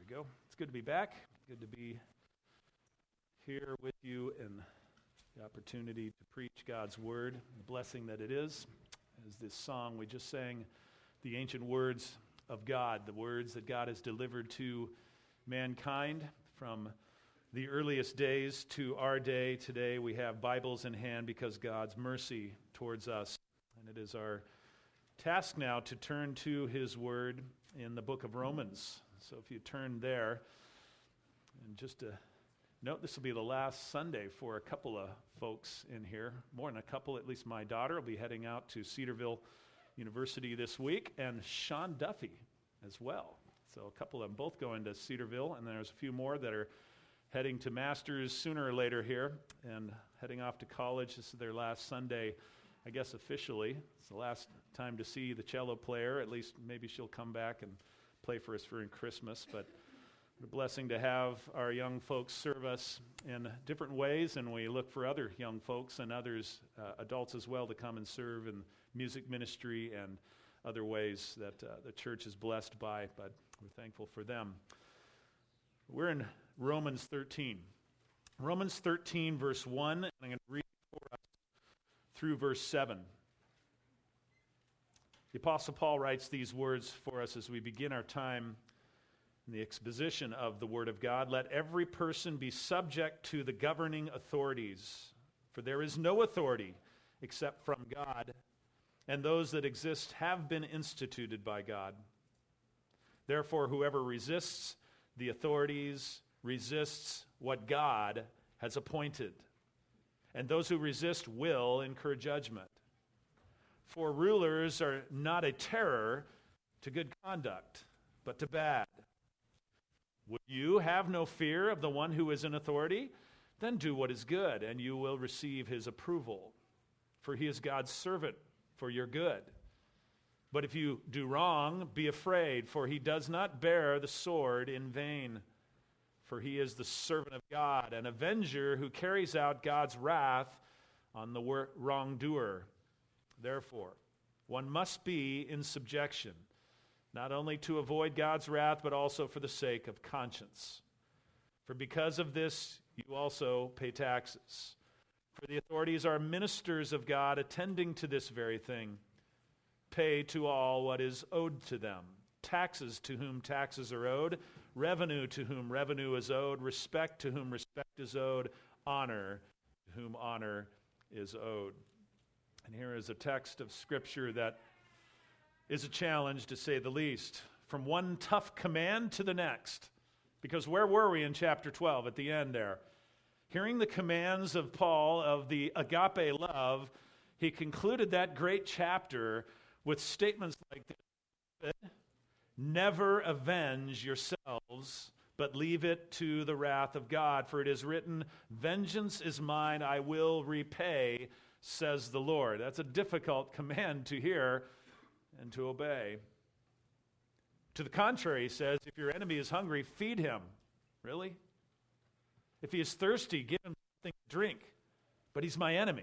go. It's good to be back. Good to be here with you and the opportunity to preach God's word, the blessing that it is. As this song we just sang, the ancient words of God, the words that God has delivered to mankind from the earliest days to our day. Today we have Bibles in hand because God's mercy towards us. And it is our task now to turn to His word in the book of Romans. So if you turn there, and just to note, this will be the last Sunday for a couple of folks in here. More than a couple, at least my daughter will be heading out to Cedarville University this week, and Sean Duffy as well. So a couple of them both going to Cedarville, and there's a few more that are heading to masters sooner or later here and heading off to college. This is their last Sunday, I guess officially. It's the last time to see the cello player. At least maybe she'll come back and play for us for Christmas. But what a blessing to have our young folks serve us in different ways, and we look for other young folks and others, adults as well, to come and serve in music ministry and other ways that the church is blessed by, but we're thankful for them. We're in Romans 13. Romans 13, verse 1, and I'm going to read for us through verse 7. The Apostle Paul writes these words for us as we begin our time in the exposition of the Word of God. Let every person be subject to the governing authorities, for there is no authority except from God, and those that exist have been instituted by God. Therefore, whoever resists the authorities resists what God has appointed, and those who resist will incur judgment. For rulers are not a terror to good conduct, but to bad. Would you have no fear of the one who is in authority? Then do what is good, and you will receive his approval. For he is God's servant for your good. But if you do wrong, be afraid, for he does not bear the sword in vain. For he is the servant of God, an avenger who carries out God's wrath on the wrongdoer. Therefore, one must be in subjection, not only to avoid God's wrath, but also for the sake of conscience. For because of this, you also pay taxes. For the authorities are ministers of God, attending to this very thing. Pay to all what is owed to them. Taxes to whom taxes are owed, revenue to whom revenue is owed, respect to whom respect is owed, honor to whom honor is owed. And here is a text of Scripture that is a challenge, to say the least, from one tough command to the next. Because where were we in chapter 12 at the end there? Hearing the commands of Paul of the agape love, he concluded that great chapter with statements like this: never avenge yourselves, but leave it to the wrath of God. For it is written, vengeance is mine, I will repay, says the Lord. That's a difficult command to hear and to obey. To the contrary, he says, if your enemy is hungry, feed him. Really? If he is thirsty, give him something to drink. But he's my enemy.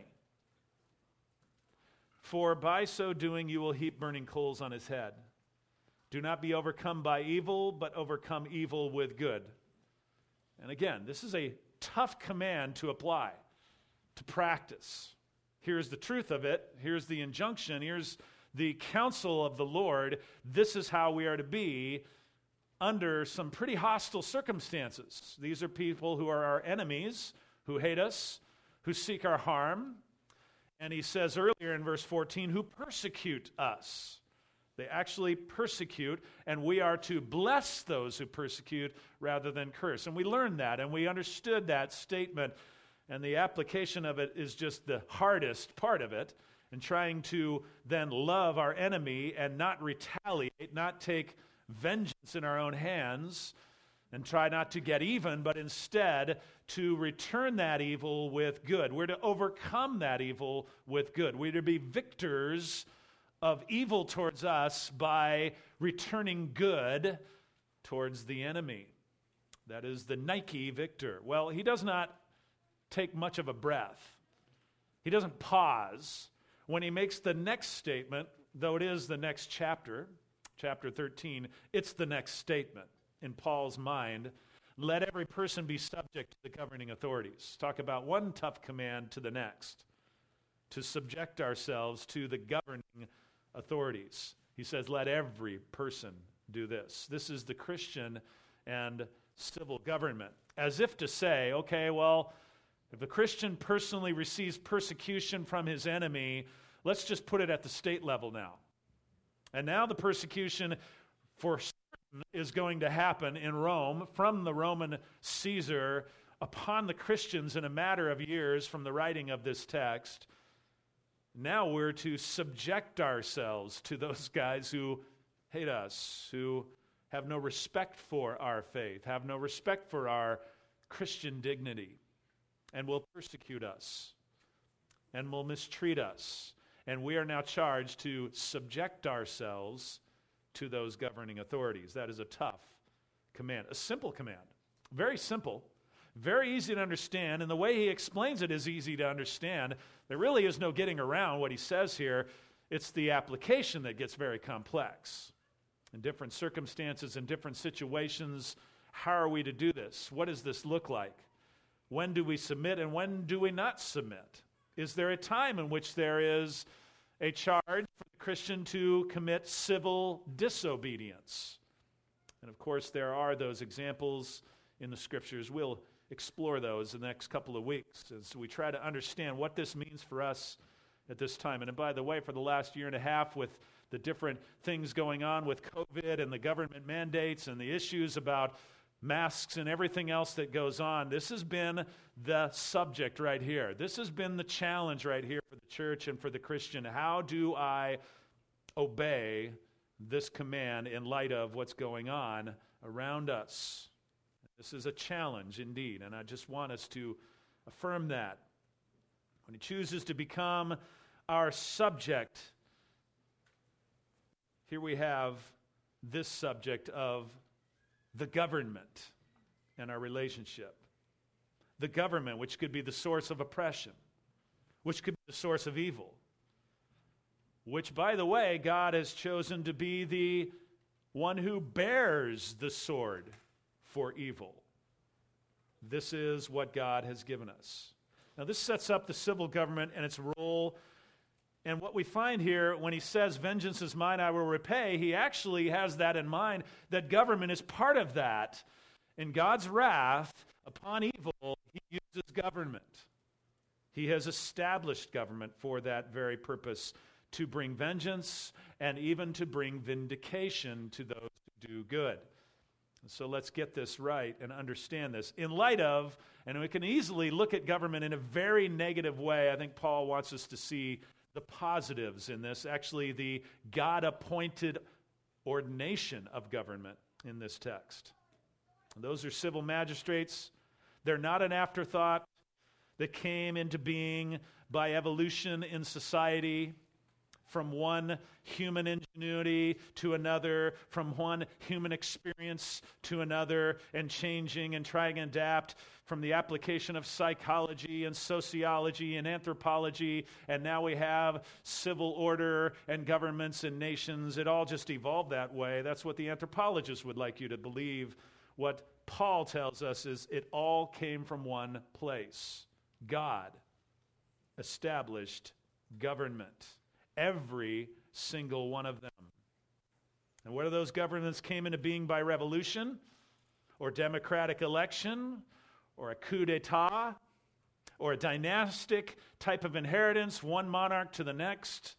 For by so doing, you will heap burning coals on his head. Do not be overcome by evil, but overcome evil with good. And again, this is a tough command to apply, to practice. Here's the truth of it. Here's the injunction. Here's the counsel of the Lord. This is how we are to be under some pretty hostile circumstances. These are people who are our enemies, who hate us, who seek our harm. And he says earlier in verse 14, who persecute us. They actually persecute, and we are to bless those who persecute rather than curse. And we learned that, and we understood that statement. And the application of it is just the hardest part of it, and trying to then love our enemy and not retaliate, not take vengeance in our own hands, and try not to get even, but instead to return that evil with good. We're to overcome that evil with good. We're to be victors of evil towards us by returning good towards the enemy. That is the Nike victor. Well, he does not take much of a breath. He doesn't pause when he makes the next statement, though it is the next chapter, chapter 13, it's the next statement. in Paul's mind, let every person be subject to the governing authorities. Talk about one tough command to the next, to subject ourselves to the governing authorities. He says, let every person do this. This is the Christian and civil government. As if to say, okay, well, if a Christian personally receives persecution from his enemy, let's just put it at the state level now. And now the persecution for certain is going to happen in Rome from the Roman Caesar upon the Christians in a matter of years from the writing of this text. Now we're to subject ourselves to those guys who hate us, who have no respect for our faith, have no respect for our Christian dignity, and will persecute us, and will mistreat us. And we are now charged to subject ourselves to those governing authorities. That is a tough command, a simple command, very simple, very easy to understand, and the way he explains it is easy to understand. There really is no getting around what he says here. It's the application that gets very complex. In different circumstances, in different situations, how are we to do this? What does this look like? When do we submit and when do we not submit? Is there a time in which there is a charge for the Christian to commit civil disobedience? And of course, there are those examples in the Scriptures. We'll explore those in the next couple of weeks as we try to understand what this means for us at this time. And by the way, for the last year and a half, with the different things going on with COVID and the government mandates and the issues about masks and everything else that goes on, this has been the subject right here. This has been the challenge right here for the church and for the Christian. How do I obey this command in light of what's going on around us? This is a challenge indeed, and I just want us to affirm that. When he chooses to become our subject, here we have this subject of the government and our relationship. The government, which could be the source of oppression, which could be the source of evil, which, by the way, God has chosen to be the one who bears the sword for evil. This is what God has given us. Now, this sets up the civil government and its role. And what we find here, when he says, vengeance is mine, I will repay, he actually has that in mind, that government is part of that. In God's wrath upon evil, he uses government. He has established government for that very purpose, to bring vengeance and even to bring vindication to those who do good. So let's get this right and understand this. In light of, and we can easily look at government in a very negative way, I think Paul wants us to see the positives in this, actually the God-appointed ordination of government in this text. Those are civil magistrates. They're not an afterthought that came into being by evolution in society, from one human ingenuity to another, from one human experience to another, and changing and trying to adapt from the application of psychology and sociology and anthropology, and now we have civil order and governments and nations. It all just evolved that way. That's what the anthropologists would like you to believe. What Paul tells us is it all came from one place. God established government. Every single one of them. And whether those governments came into being by revolution or democratic election or a coup d'etat or a dynastic type of inheritance, one monarch to the next,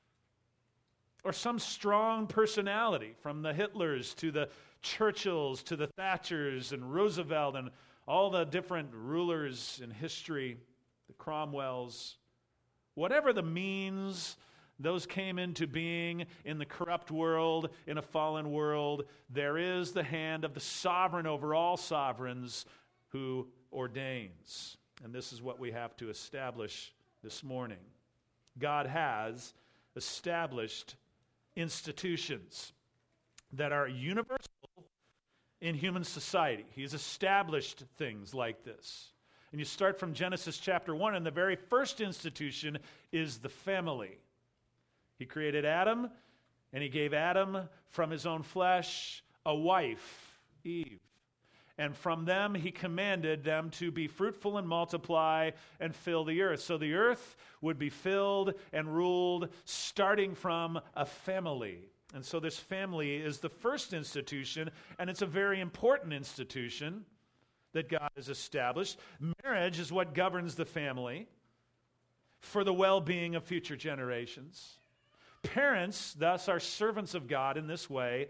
or some strong personality from the Hitlers to the Churchills to the Thatchers and Roosevelt and all the different rulers in history, the Cromwells, whatever the means those came into being in the corrupt world, in a fallen world, there is the hand of the sovereign over all sovereigns who ordains. And this is what we have to establish this morning. God has established institutions that are universal in human society. He's established things like this. And you start from Genesis chapter 1, and the very first institution is the family. He created Adam, and he gave Adam from his own flesh a wife, Eve. And from them he commanded them to be fruitful and multiply and fill the earth. So the earth would be filled and ruled starting from a family. And so this family is the first institution, and it's a very important institution that God has established. Marriage is what governs the family for the well-being of future generations. Parents, thus, are servants of God in this way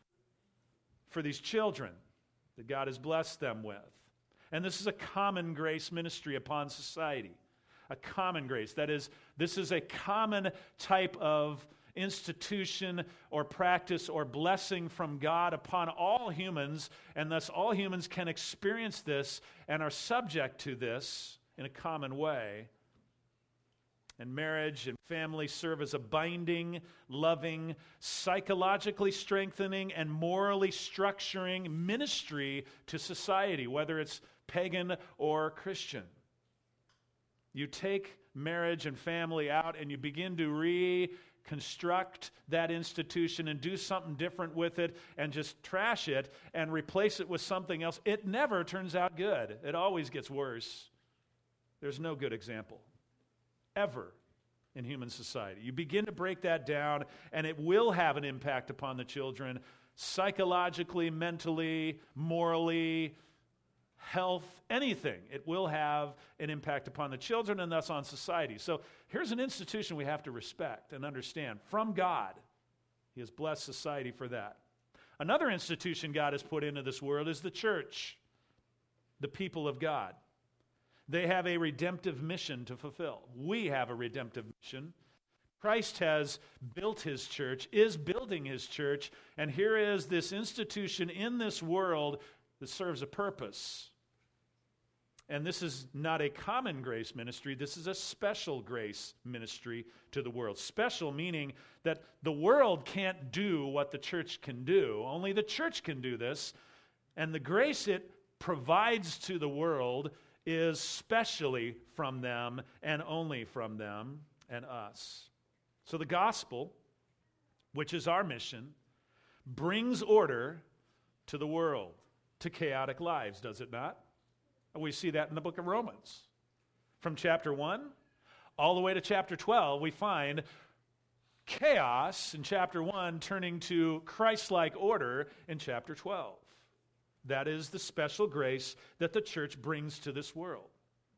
for these children that God has blessed them with. And this is a common grace ministry upon society. A common grace. That is, this is a common type of institution or practice or blessing from God upon all humans, and thus all humans can experience this and are subject to this in a common way. And marriage and family serve as a binding, loving, psychologically strengthening, and morally structuring ministry to society, whether it's pagan or Christian. You take marriage and family out and you begin to reconstruct that institution and do something different with it and just trash it and replace it with something else. It never turns out good. It always gets worse. There's no good example ever in human society. You begin to break that down, and it will have an impact upon the children psychologically, mentally, morally, health, anything. It will have an impact upon the children and thus on society. So here's an institution we have to respect and understand from God. He has blessed society for that. Another institution God has put into this world is the church, the people of God. They have a redemptive mission to fulfill. We have a redemptive mission. Christ has built his church, is building his church, and here is this institution in this world that serves a purpose. And this is not a common grace ministry. This is a special grace ministry to the world. Special meaning that the world can't do what the church can do. Only the church can do this. And the grace it provides to the world is specially from them and only from them and us. So the gospel, which is our mission, brings order to the world, to chaotic lives, does it not? And we see that in the book of Romans. From chapter 1 all the way to chapter 12, we find chaos in chapter 1 turning to Christ-like order in chapter 12. That is the special grace that the church brings to this world.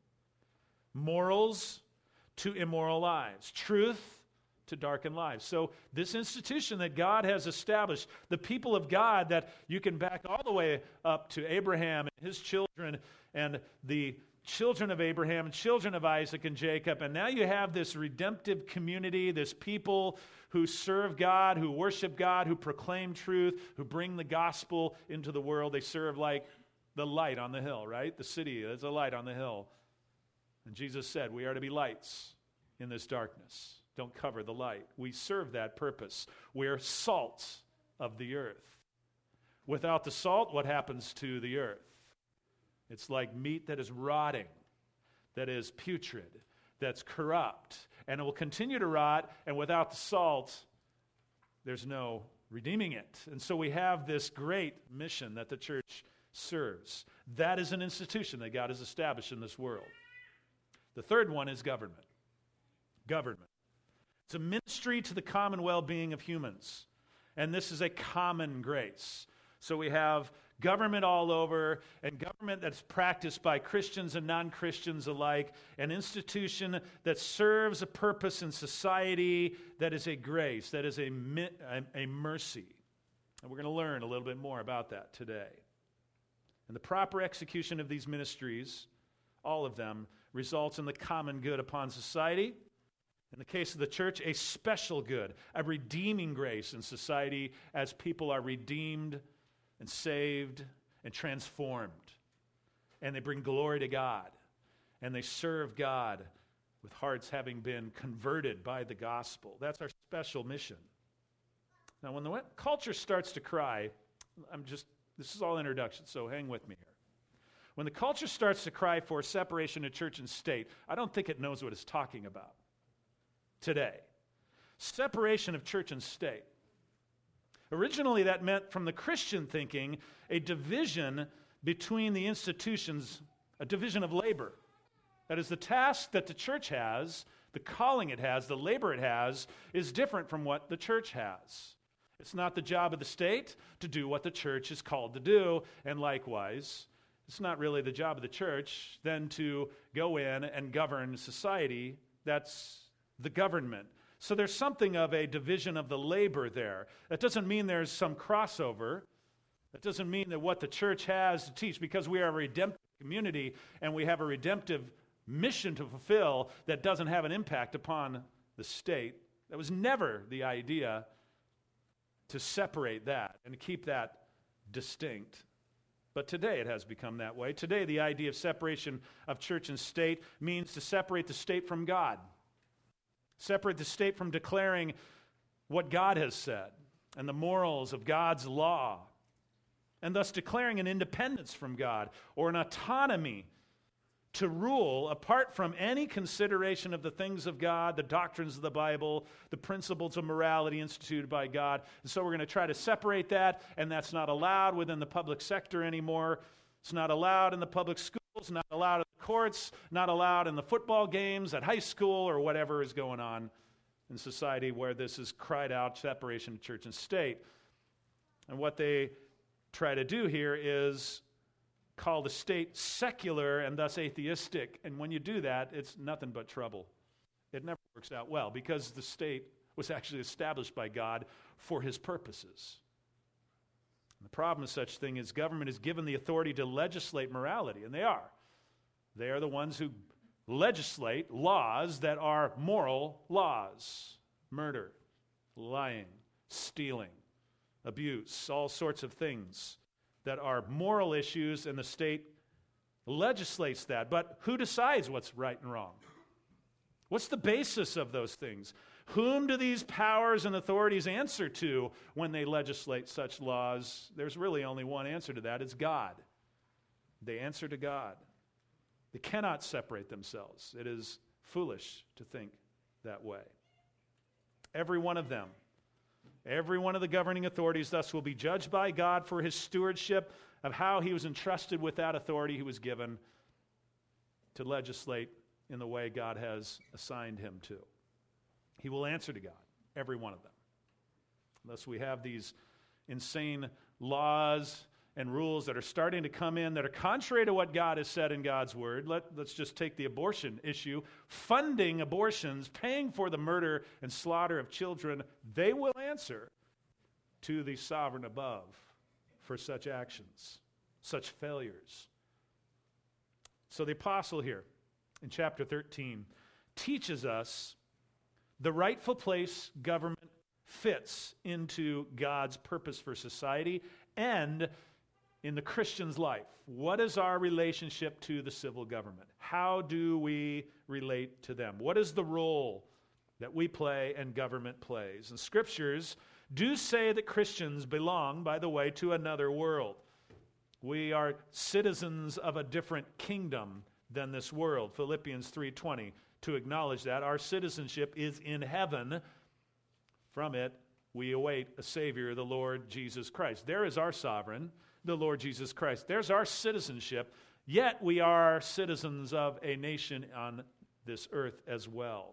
Morals to immoral lives. Truth to darkened lives. So this institution that God has established, the people of God that you can back all the way up to Abraham and his children and the children of Abraham and children of Isaac and Jacob. And now you have this redemptive community, this people who serve God, who worship God, who proclaim truth, who bring the gospel into the world. They serve like the light on the hill, right? The city is a light on the hill. And Jesus said, we are to be lights in this darkness. Don't cover the light. We serve that purpose. We're salt of the earth. Without the salt, what happens to the earth? It's like meat that is rotting, that is putrid, that's corrupt, and it will continue to rot, and without the salt, there's no redeeming it. And so we have this great mission that the church serves. That is an institution that God has established in this world. The third one is government. Government. It's a ministry to the common well-being of humans, and this is a common grace. So we have government all over, and government that's practiced by Christians and non-Christians alike, an institution that serves a purpose in society that is a grace, that is a mercy. And we're going to learn a little bit more about that today. And the proper execution of these ministries, all of them, results in the common good upon society. In the case of the church, a special good, a redeeming grace in society as people are redeemed and saved and transformed. And they bring glory to God. And they serve God with hearts having been converted by the gospel. That's our special mission. Now, when the culture starts to cry, this is all introduction, so hang with me here. When the culture starts to cry for separation of church and state, I don't think it knows what it's talking about today. Separation of church and state. Originally, that meant, from the Christian thinking, a division between the institutions, a division of labor. That is, the task that the church has, the calling it has, the labor it has, is different from what the church has. It's not the job of the state to do what the church is called to do, and likewise, it's not really the job of the church then to go in and govern society. That's the government. So there's something of a division of the labor there. That doesn't mean there's some crossover. That doesn't mean that what the church has to teach, because we are a redemptive community and we have a redemptive mission to fulfill, that doesn't have an impact upon the state. That was never the idea, to separate that and to keep that distinct. But today it has become that way. Today the idea of separation of church and state means to separate the state from God. Separate the state from declaring what God has said and the morals of God's law, and thus declaring an independence from God or an autonomy to rule apart from any consideration of the things of God, the doctrines of the Bible, the principles of morality instituted by God. And so we're going to try to separate that, and that's not allowed within the public sector anymore. It's not allowed in the public schools, not allowed in the courts, not allowed in the football games, at high school, or whatever is going on in society where this is cried out, separation of church and state. And what they try to do here is call the state secular and thus atheistic. And when you do that, it's nothing but trouble. It never works out well, because the state was actually established by God for his purposes. And the problem of such thing is government is given the authority to legislate morality, and they are. They are the ones who legislate laws that are moral laws. Murder, lying, stealing, abuse, all sorts of things that are moral issues, and the state legislates that. But who decides what's right and wrong? What's the basis of those things? Whom do these powers and authorities answer to when they legislate such laws? There's really only one answer to that. It's God. They answer to God. They cannot separate themselves. It is foolish to think that way. Every one of them, every one of the governing authorities thus will be judged by God for his stewardship of how he was entrusted with that authority he was given to legislate in the way God has assigned him to. He will answer to God, every one of them. Thus we have these insane laws and rules that are starting to come in that are contrary to what God has said in God's word. Let's just take the abortion issue. Funding abortions, paying for the murder and slaughter of children, they will answer to the sovereign above for such actions, such failures. So the apostle here in chapter 13 teaches us the rightful place government fits into God's purpose for society and in the Christian's life. What is our relationship to the civil government? How do we relate to them? What is the role that we play and government plays? And scriptures do say that Christians belong, by the way, to another world. We are citizens of a different kingdom than this world. Philippians 3:20, to acknowledge that our citizenship is in heaven. From it, we await a Savior, the Lord Jesus Christ. There is our sovereign, the Lord Jesus Christ. There's our citizenship, yet we are citizens of a nation on this earth as well.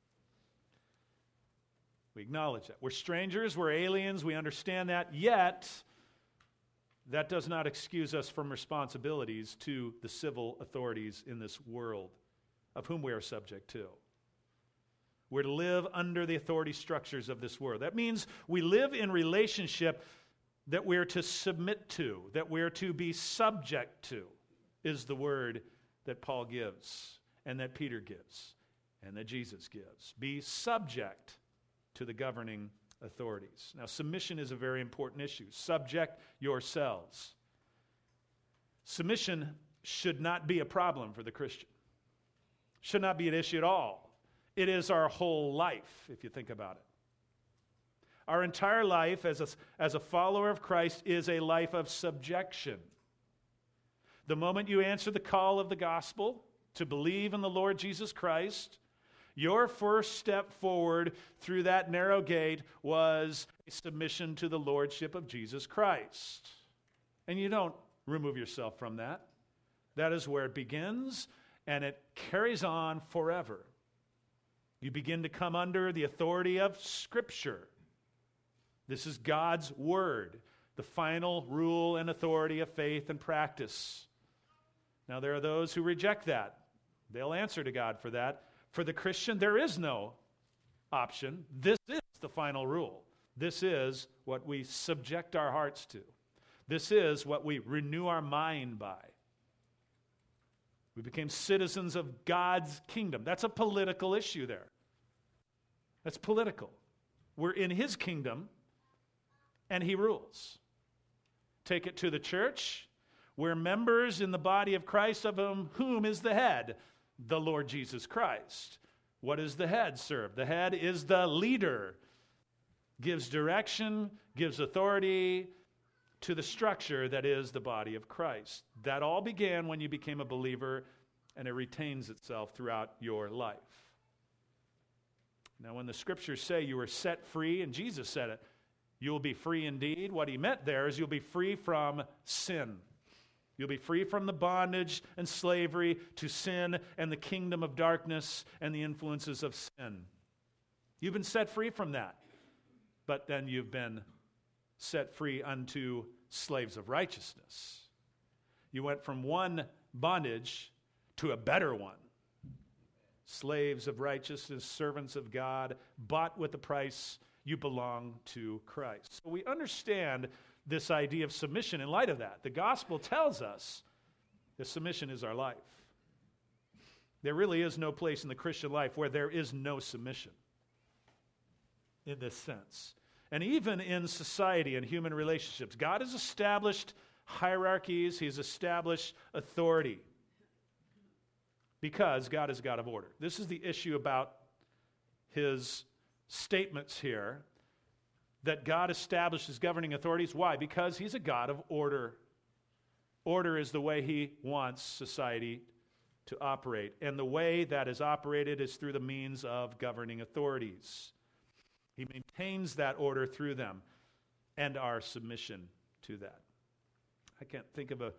We acknowledge that. We're strangers, we're aliens, we understand that, yet that does not excuse us from responsibilities to the civil authorities in this world, of whom we are subject to. We're to live under the authority structures of this world. That means we live in relationship that we're to submit to, that we're to be subject to, is the word that Paul gives, and that Peter gives, and that Jesus gives. Be subject to the governing authorities. Now, submission is a very important issue. Subject yourselves. Submission should not be a problem for the Christian. Should not be an issue at all. It is our whole life, if you think about it. Our entire life as a follower of Christ is a life of subjection. The moment you answer the call of the gospel to believe in the Lord Jesus Christ, Your first step forward through that narrow gate was a submission to the lordship of Jesus Christ. And you don't remove yourself from that. That is where it begins, and it carries on forever. You begin to come under the authority of Scripture. This is God's Word, the final rule and authority of faith and practice. Now, there are those who reject that. They'll answer to God for that. For the Christian, there is no option. This is the final rule. This is what we subject our hearts to. This is what we renew our mind by. We became citizens of God's kingdom. That's a political issue there. That's political. We're in His kingdom, and He rules. Take it to the church. We're members in the body of Christ, of whom is the head, the Lord Jesus Christ. What does the head serve? The head is the leader. Gives direction, gives authority to the structure that is the body of Christ. That all began when you became a believer, and it retains itself throughout your life. Now, when the Scriptures say you were set free, and Jesus said it, you will be free indeed. What He meant there is you'll be free from sin. You'll be free from the bondage and slavery to sin and the kingdom of darkness and the influences of sin. You've been set free from that. But then you've been set free unto slaves of righteousness. You went from one bondage to a better one. Slaves of righteousness, servants of God, bought with a price. You belong to Christ. So we understand this idea of submission in light of that. The gospel tells us that submission is our life. There really is no place in the Christian life where there is no submission in this sense. And even in society and human relationships, God has established hierarchies. He's established authority because God is a God of order. This is the issue about His statements here, that God establishes governing authorities. Why? Because He's a God of order. Order is the way He wants society to operate. And the way that is operated is through the means of governing authorities. He maintains that order through them and our submission to that. I can't think of a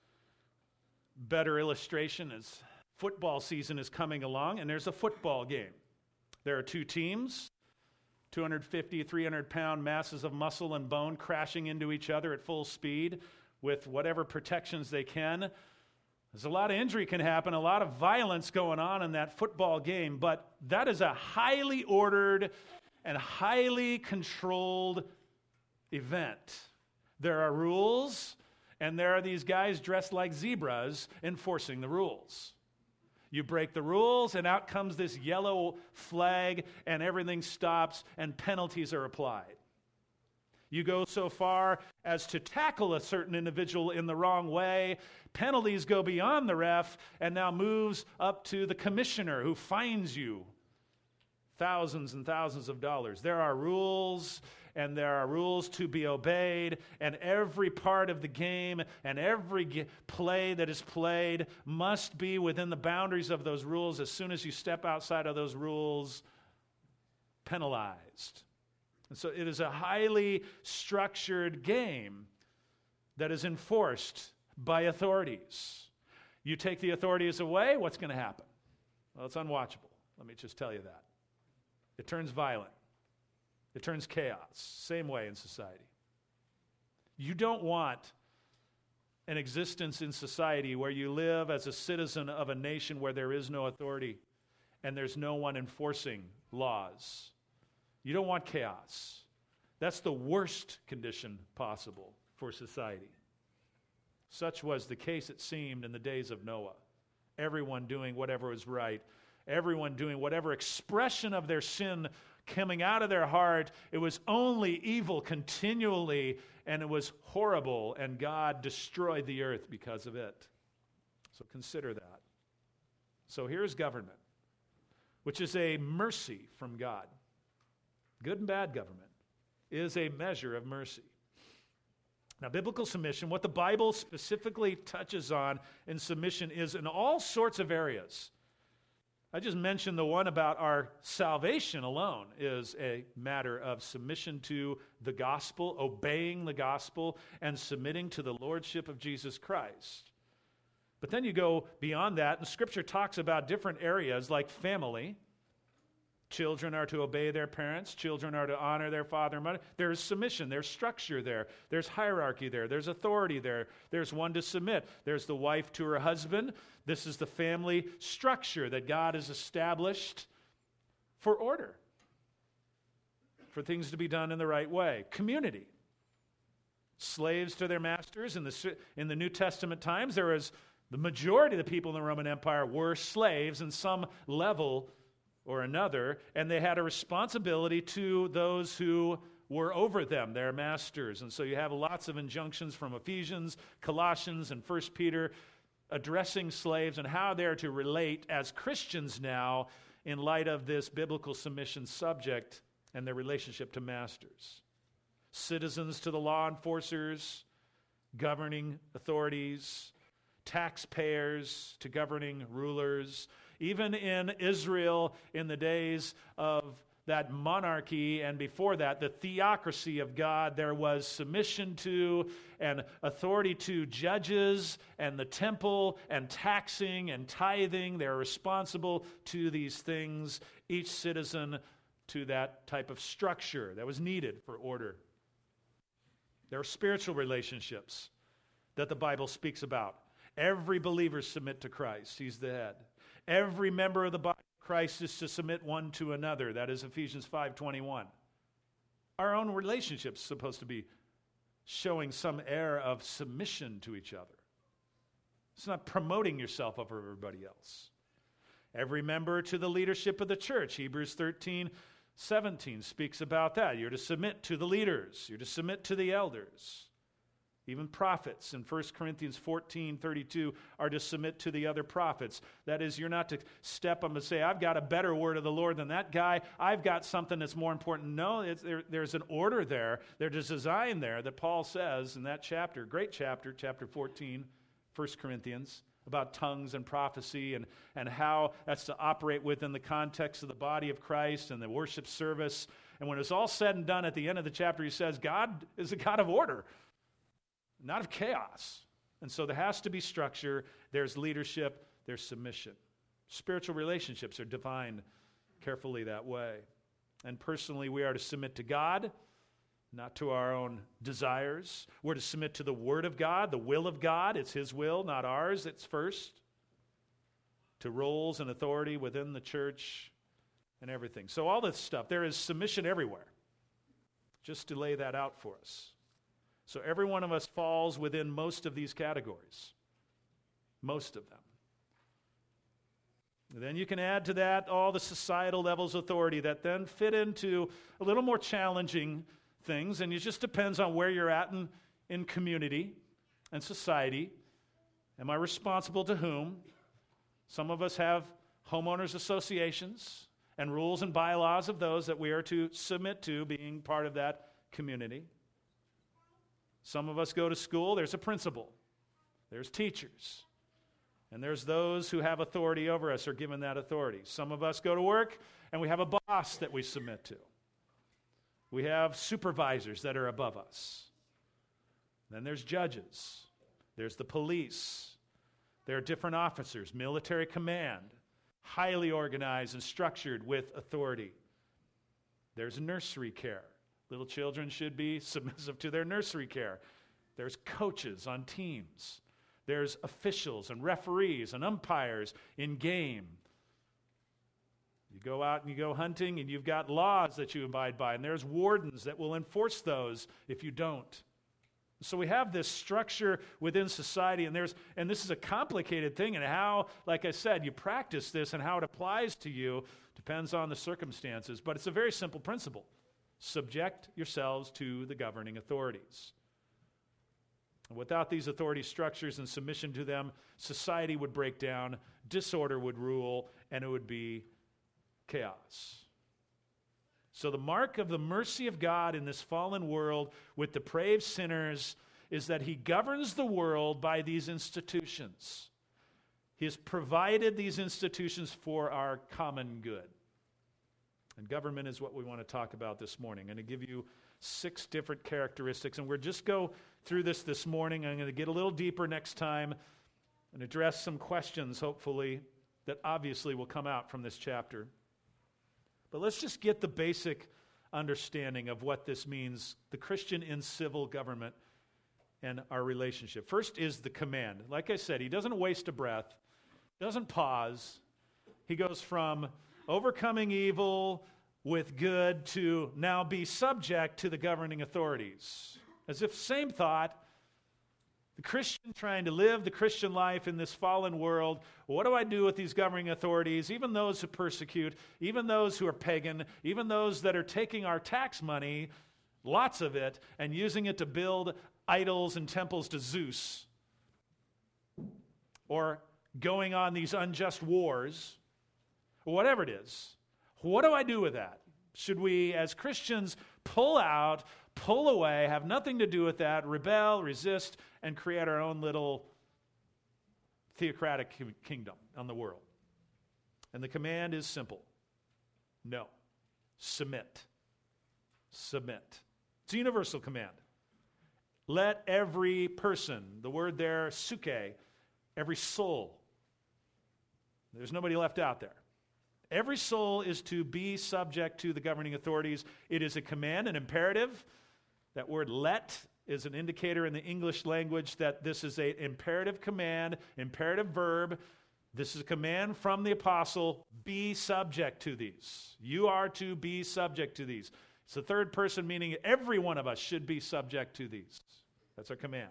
better illustration as football season is coming along and there's a football game. There are two teams, 250, 300-pound masses of muscle and bone crashing into each other at full speed with whatever protections they can. There's a lot of injury can happen, a lot of violence going on in that football game, but that is a highly ordered and highly controlled event. There are rules, and there are these guys dressed like zebras enforcing the rules. You break the rules, and out comes this yellow flag, and everything stops, and penalties are applied. You go so far as to tackle a certain individual in the wrong way, penalties go beyond the ref, and now moves up to the commissioner who fines you thousands and thousands of dollars. There are rules, and there are rules to be obeyed, and every part of the game and every play that is played must be within the boundaries of those rules. As soon as you step outside of those rules, penalized. And so it is a highly structured game that is enforced by authorities. You take the authorities away, what's going to happen? Well, it's unwatchable. Let me just tell you that. It turns violent. It turns chaos. Same way in society. You don't want an existence in society where you live as a citizen of a nation where there is no authority and there's no one enforcing laws. You don't want chaos. That's the worst condition possible for society. Such was the case, it seemed, in the days of Noah. Everyone doing whatever was right. Everyone doing whatever expression of their sin coming out of their heart. It was only evil continually, and it was horrible, and God destroyed the earth because of it. So consider that. So here's government, which is a mercy from God. Good and bad government is a measure of mercy. Now, biblical submission, what the Bible specifically touches on in submission is in all sorts of areas. I just mentioned the one about our salvation alone is a matter of submission to the gospel, obeying the gospel, and submitting to the lordship of Jesus Christ. But then you go beyond that, and Scripture talks about different areas like family. Children are to obey their parents. Children are to honor their father and mother. There's submission. There's structure there. There's hierarchy there. There's authority there. There's one to submit. There's the wife to her husband. This is the family structure that God has established for order, for things to be done in the right way. Community. Slaves to their masters. In the New Testament times, there was the majority of the people in the Roman Empire were slaves in some level or another, and they had a responsibility to those who were over them, their masters. And so you have lots of injunctions from Ephesians, Colossians, and 1 Peter addressing slaves and how they're to relate as Christians now in light of this biblical submission subject and their relationship to masters. Citizens to the law enforcers, governing authorities, taxpayers to governing rulers. Even in Israel, in the days of that monarchy and before that, the theocracy of God, there was submission to and authority to judges and the temple and taxing and tithing. They're responsible to these things, each citizen to that type of structure that was needed for order. There are spiritual relationships that the Bible speaks about. Every believer submit to Christ. He's the head. Every member of the body of Christ is to submit one to another. That is Ephesians 5:21. Our own relationship's supposed to be showing some air of submission to each other. It's not promoting yourself over everybody else. Every member to the leadership of the church. Hebrews 13:17 speaks about that. You're to submit to the leaders. You're to submit to the elders. Even prophets in 1 Corinthians 14:32 are to submit to the other prophets. That is, you're not to step up and say, I've got a better word of the Lord than that guy. I've got something that's more important. No, there's an order there. There's a design there that Paul says in that chapter, great chapter, chapter 14, 1 Corinthians, about tongues and prophecy and how that's to operate within the context of the body of Christ and the worship service. And when it's all said and done at the end of the chapter, he says, God is a God of order, not of chaos. And so there has to be structure, there's leadership, there's submission. Spiritual relationships are defined carefully that way. And personally, we are to submit to God, not to our own desires. We're to submit to the Word of God, the will of God. It's His will, not ours. It's first. To roles and authority within the church and everything. So all this stuff, there is submission everywhere. Just to lay that out for us. So every one of us falls within most of these categories. Most of them. And then you can add to that all the societal levels of authority that then fit into a little more challenging things, and it just depends on where you're at in community and society. Am I responsible to whom? Some of us have homeowners associations and rules and bylaws of those that we are to submit to being part of that community. Some of us go to school, there's a principal, there's teachers, and there's those who have authority over us or given that authority. Some of us go to work and we have a boss that we submit to. We have supervisors that are above us. Then there's judges. There's the police. There are different officers, military command, highly organized and structured with authority. There's nursery care. Little children should be submissive to their nursery care. There's coaches on teams. There's officials and referees and umpires in game. You go out and you go hunting and you've got laws that you abide by, and there's wardens that will enforce those if you don't. So we have this structure within society, and this is a complicated thing, and how, like I said, you practice this and how it applies to you depends on the circumstances, but it's a very simple principle. Subject yourselves to the governing authorities. Without these authority structures and submission to them, society would break down, disorder would rule, and it would be chaos. So the mark of the mercy of God in this fallen world with depraved sinners is that He governs the world by these institutions. He has provided these institutions for our common good. And government is what we want to talk about this morning. I'm going to give you 6 different characteristics, and we'll just go through this morning. I'm going to get a little deeper next time and address some questions, hopefully, that obviously will come out from this chapter. But let's just get the basic understanding of what this means, the Christian in civil government and our relationship. First is the command. Like I said, he doesn't waste a breath, doesn't pause. He goes from overcoming evil with good to now be subject to the governing authorities. As if, same thought, the Christian trying to live the Christian life in this fallen world. What do I do with these governing authorities, even those who persecute, even those who are pagan, even those that are taking our tax money, lots of it, and using it to build idols and temples to Zeus, or going on these unjust wars, whatever it is. What do I do with that? Should we, as Christians, pull out, pull away, have nothing to do with that, rebel, resist, and create our own little theocratic kingdom on the world? And the command is simple. No. Submit. Submit. It's a universal command. Let every person, the word there, suke, every soul, there's nobody left out there. Every soul is to be subject to the governing authorities. It is a command, an imperative. That word let is an indicator in the English language that this is an imperative command, imperative verb. This is a command from the apostle, be subject to these. You are to be subject to these. It's the third person, meaning every one of us should be subject to these. That's our command.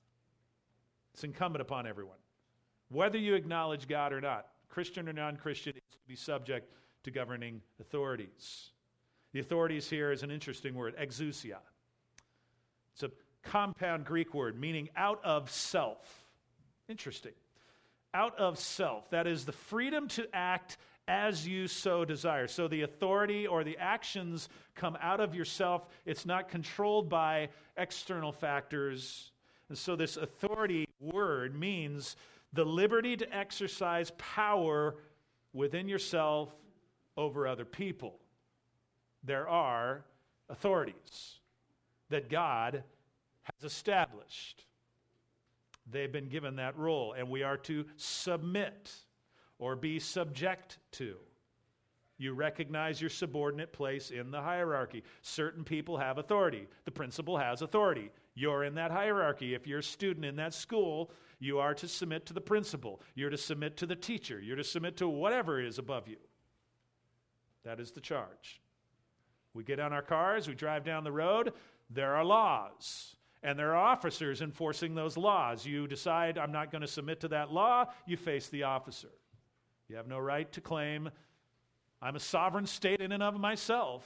It's incumbent upon everyone. Whether you acknowledge God or not, Christian or non-Christian, is to be subject to governing authorities. The authorities here is an interesting word, exousia. It's a compound Greek word meaning out of self. Interesting. Out of self. That is the freedom to act as you so desire. So the authority or the actions come out of yourself. It's not controlled by external factors. And so this authority word means the liberty to exercise power within yourself over other people. There are authorities that God has established. They've been given that role, and we are to submit or be subject to. You recognize your subordinate place in the hierarchy. Certain people have authority. The principal has authority. You're in that hierarchy. If you're a student in that school, you are to submit to the principal. You're to submit to the teacher. You're to submit to whatever is above you. That is the charge. We get on our cars, we drive down the road, there are laws, and there are officers enforcing those laws. You decide, I'm not going to submit to that law, you face the officer. You have no right to claim, I'm a sovereign state in and of myself.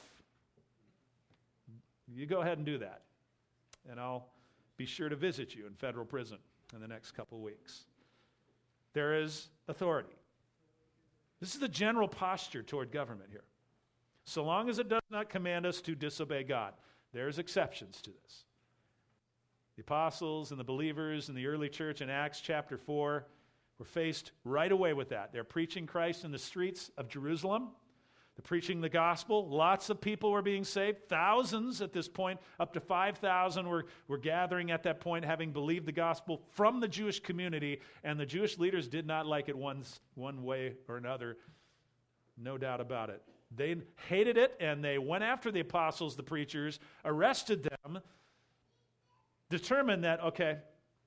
You go ahead and do that, and I'll be sure to visit you in federal prison in the next couple weeks. There is authority. This is the general posture toward government here. So long as it does not command us to disobey God. There's exceptions to this. The apostles and the believers in the early church in Acts chapter 4 were faced right away with that. They're preaching Christ in the streets of Jerusalem. They're preaching the gospel. Lots of people were being saved. Thousands at this point, up to 5,000 were gathering at that point, having believed the gospel from the Jewish community. And the Jewish leaders did not like it one way or another. No doubt about it. They hated it, and they went after the apostles, the preachers, arrested them, determined that, okay,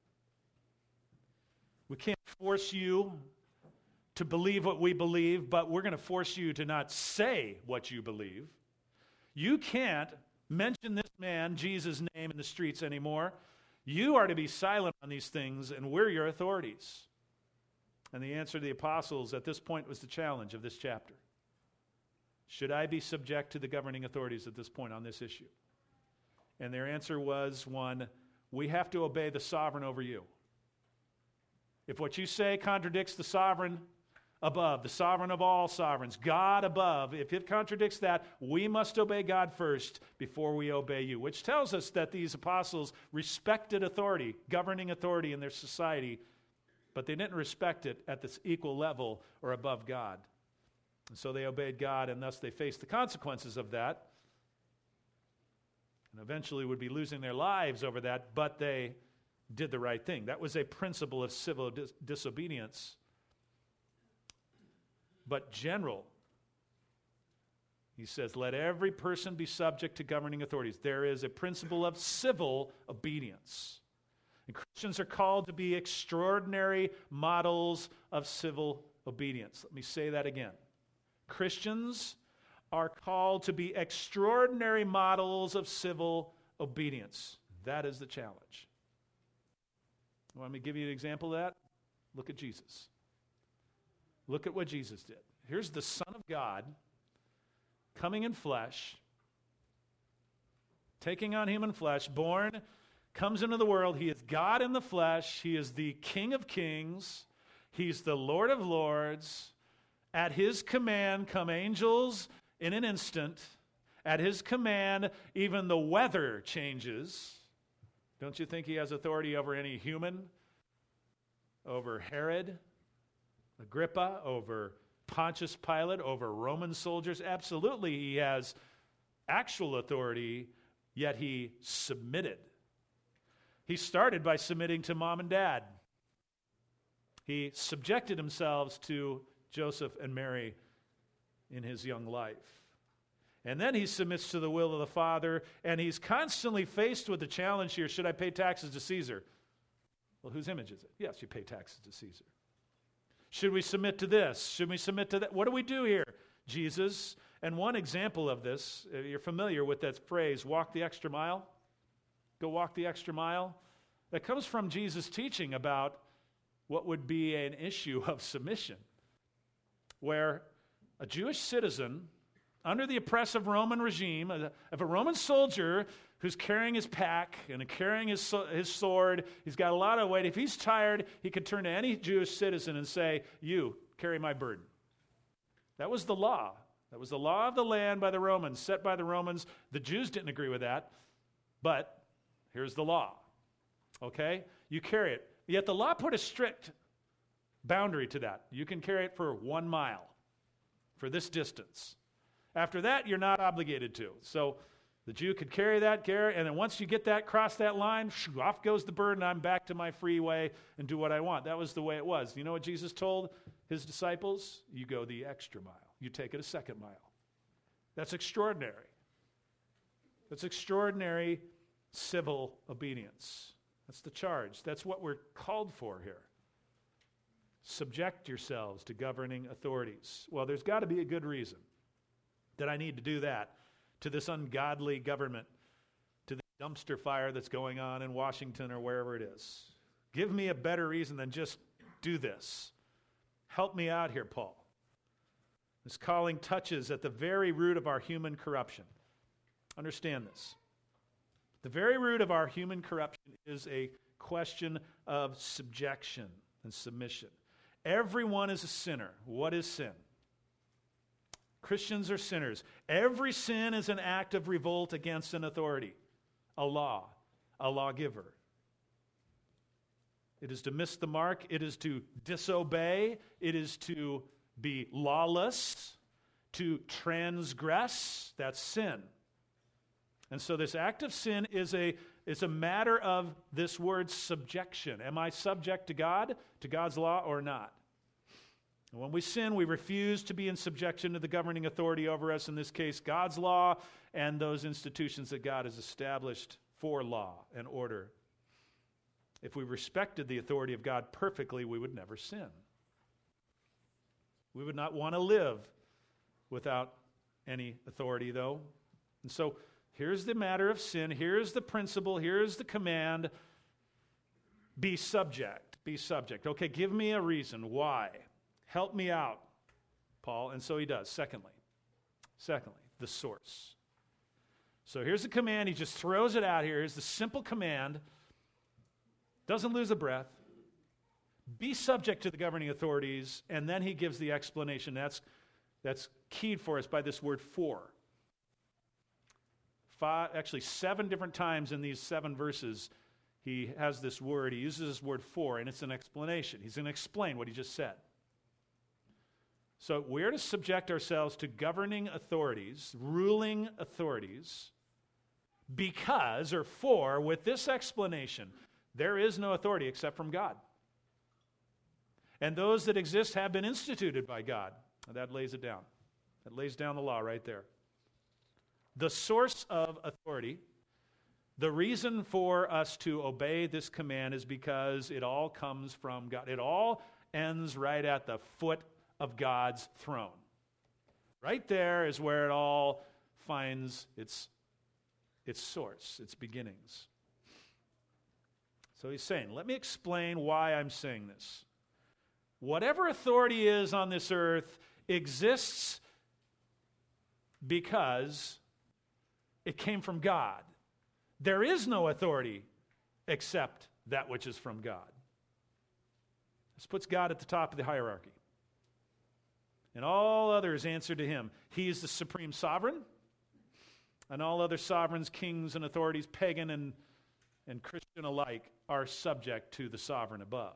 we can't force you to believe what we believe, but we're going to force you to not say what you believe. You can't mention this man, Jesus' name, in the streets anymore. You are to be silent on these things, and we're your authorities. And the answer to the apostles at this point was the challenge of this chapter. Should I be subject to the governing authorities at this point on this issue? And their answer was, one, we have to obey the sovereign over you. If what you say contradicts the sovereign above, the sovereign of all sovereigns, God above, if it contradicts that, we must obey God first before we obey you, which tells us that these apostles respected authority, governing authority in their society, but they didn't respect it at this equal level or above God. And so they obeyed God, and thus they faced the consequences of that, and eventually would be losing their lives over that, but they did the right thing. That was a principle of civil disobedience. But general, he says, let every person be subject to governing authorities. There is a principle of civil obedience. And Christians are called to be extraordinary models of civil obedience. Let me say that again. Christians are called to be extraordinary models of civil obedience. That is the challenge. Want me to give you an example of that? Look at Jesus. Look at what Jesus did. Here's the Son of God coming in flesh, taking on human flesh, born, comes into the world. He is God in the flesh. He is the King of kings. He's the Lord of lords. At his command come angels in an instant. At his command, even the weather changes. Don't you think he has authority over any human? Over Herod, Agrippa, over Pontius Pilate, over Roman soldiers? Absolutely, he has actual authority, yet he submitted. He started by submitting to mom and dad. He subjected himself to Joseph and Mary in his young life. And then he submits to the will of the Father, and he's constantly faced with the challenge here, should I pay taxes to Caesar? Well, whose image is it? Yes, you pay taxes to Caesar. Should we submit to this? Should we submit to that? What do we do here, Jesus? And one example of this, you're familiar with that phrase, walk the extra mile? Go walk the extra mile? That comes from Jesus' teaching about what would be an issue of submission, where a Jewish citizen under the oppressive Roman regime, if a Roman soldier who's carrying his pack and carrying his sword, he's got a lot of weight, if he's tired, he could turn to any Jewish citizen and say, you, carry my burden. That was the law. That was the law of the land by the Romans, set by the Romans. The Jews didn't agree with that, but here's the law. Okay? You carry it. Yet the law put a strict boundary to that. You can carry it for 1 mile, for this distance. After that, you're not obligated to. So the Jew could carry that, and then once you get that, cross that line, off goes the burden, I'm back to my freeway and do what I want. That was the way it was. You know what Jesus told his disciples? You go the extra mile. You take it a 2nd mile. That's extraordinary. That's extraordinary civil obedience. That's the charge. That's what we're called for here. Subject yourselves to governing authorities. Well, there's got to be a good reason that I need to do that to this ungodly government, to the dumpster fire that's going on in Washington or wherever it is. Give me a better reason than just do this. Help me out here, Paul. This calling touches at the very root of our human corruption. Understand this. The very root of our human corruption is a question of subjection and submission. Everyone is a sinner. What is sin? Christians are sinners. Every sin is an act of revolt against an authority, a law, a lawgiver. It is to miss the mark. It is to disobey. It is to be lawless, to transgress. That's sin. And so this act of sin is a matter of this word subjection. Am I subject to God, to God's law, or not? And when we sin, we refuse to be in subjection to the governing authority over us, in this case, God's law and those institutions that God has established for law and order. If we respected the authority of God perfectly, we would never sin. We would not want to live without any authority, though. And so here's the matter of sin. Here's the principle. Here's the command. Be subject. Be subject. Okay, give me a reason. Why? Help me out, Paul. And so he does. Secondly, the source. So here's the command. He just throws it out here. Here's the simple command. Doesn't lose a breath. Be subject to the governing authorities. And then he gives the explanation. That's keyed for us by this word for. 7 different times in these 7 verses, he has this word, he uses this word for, and it's an explanation. He's going to explain what he just said. So we're to subject ourselves to governing authorities, ruling authorities, because, or for, with this explanation, there is no authority except from God. And those that exist have been instituted by God. That lays it down. That lays down the law right there. The source of authority, the reason for us to obey this command is because it all comes from God. It all ends right at the foot of God's throne. Right there is where it all finds its source, its beginnings. So he's saying, let me explain why I'm saying this. Whatever authority is on this earth exists because it came from God. There is no authority except that which is from God. This puts God at the top of the hierarchy. And all others answer to him. He is the supreme sovereign, and all other sovereigns, kings, and authorities, pagan and Christian alike, are subject to the sovereign above.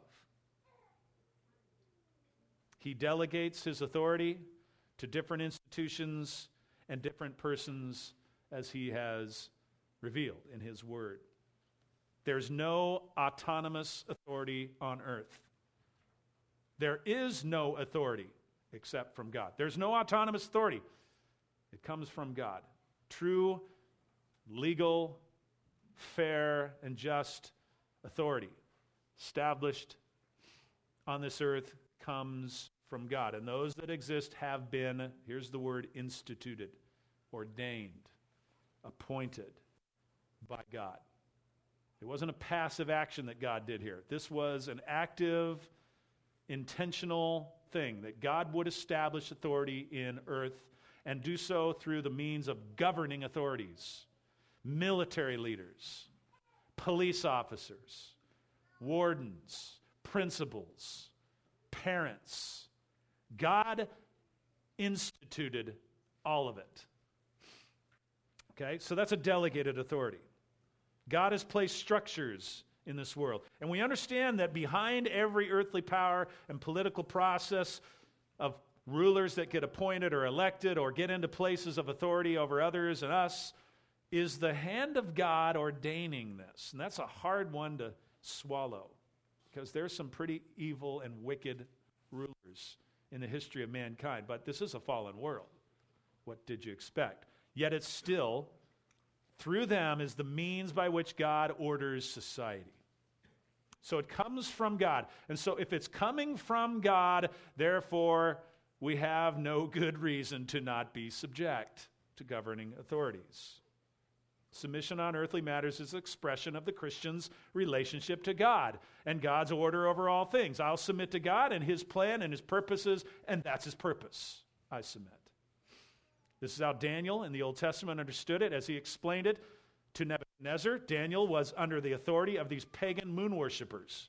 He delegates his authority to different institutions and different persons as he has revealed in his word. There's no autonomous authority on earth. There is no authority except from God. There's no autonomous authority. It comes from God. True, legal, fair, and just authority established on this earth comes from God. And those that exist have been, here's the word, instituted, ordained, appointed by God. It wasn't a passive action that God did here. This was an active, intentional thing that God would establish authority in earth and do so through the means of governing authorities, military leaders, police officers, wardens, principals, parents. God instituted all of it. Okay, so that's a delegated authority. God has placed structures in this world. And we understand that behind every earthly power and political process of rulers that get appointed or elected or get into places of authority over others and us is the hand of God ordaining this. And that's a hard one to swallow because there's some pretty evil and wicked rulers in the history of mankind. But this is a fallen world. What did you expect? Yet it's still, through them is the means by which God orders society. So it comes from God. And so if it's coming from God, therefore we have no good reason to not be subject to governing authorities. Submission on earthly matters is an expression of the Christian's relationship to God and God's order over all things. I'll submit to God and his plan and his purposes, and that's his purpose. I submit. This is how Daniel in the Old Testament understood it as he explained it to Nebuchadnezzar. Daniel was under the authority of these pagan moon worshipers.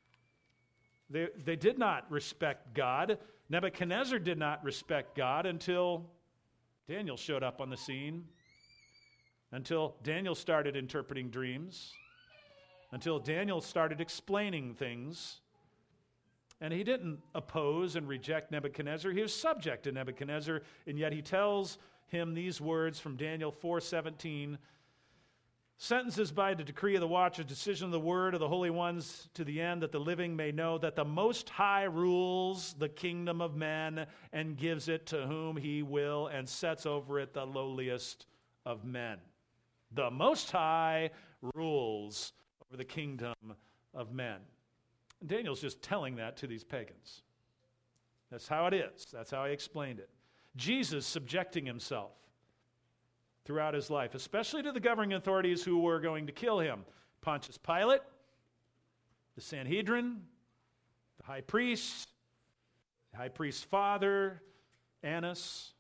They did not respect God. Nebuchadnezzar did not respect God until Daniel showed up on the scene, until Daniel started interpreting dreams, until Daniel started explaining things. And he didn't oppose and reject Nebuchadnezzar. He was subject to Nebuchadnezzar, and yet he tells him these words from Daniel 4:17. Sentences by the decree of the watcher, decision of the word of the holy ones to the end that the living may know that the Most High rules the kingdom of men and gives it to whom he will and sets over it the lowliest of men. The Most High rules over the kingdom of men. And Daniel's just telling that to these pagans. That's how it is. That's how he explained it. Jesus subjecting himself throughout his life, especially to the governing authorities who were going to kill him. Pontius Pilate, the Sanhedrin, the high priest's father, Annas.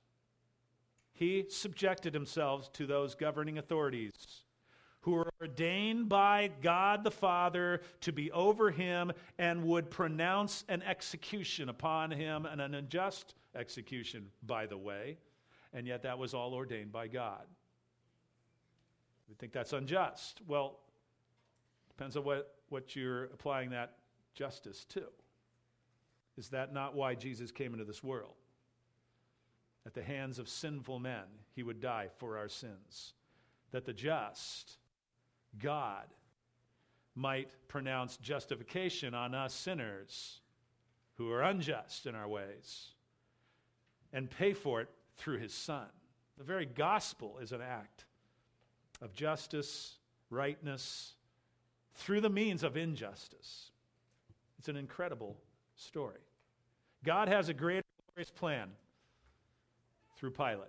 He subjected himself to those governing authorities who were ordained by God the Father to be over him and would pronounce an execution upon him, and an unjust execution, by the way. And yet that was all ordained by God. We think that's unjust. Well, Depends on what you're applying that justice to. Is that not why Jesus came into this world? At the hands of sinful men, he would die for our sins. That the just God might pronounce justification on us sinners who are unjust in our ways and pay for it through his Son. The very gospel is an act of justice, rightness, through the means of injustice. It's an incredible story. God has a great, glorious plan through Pilate.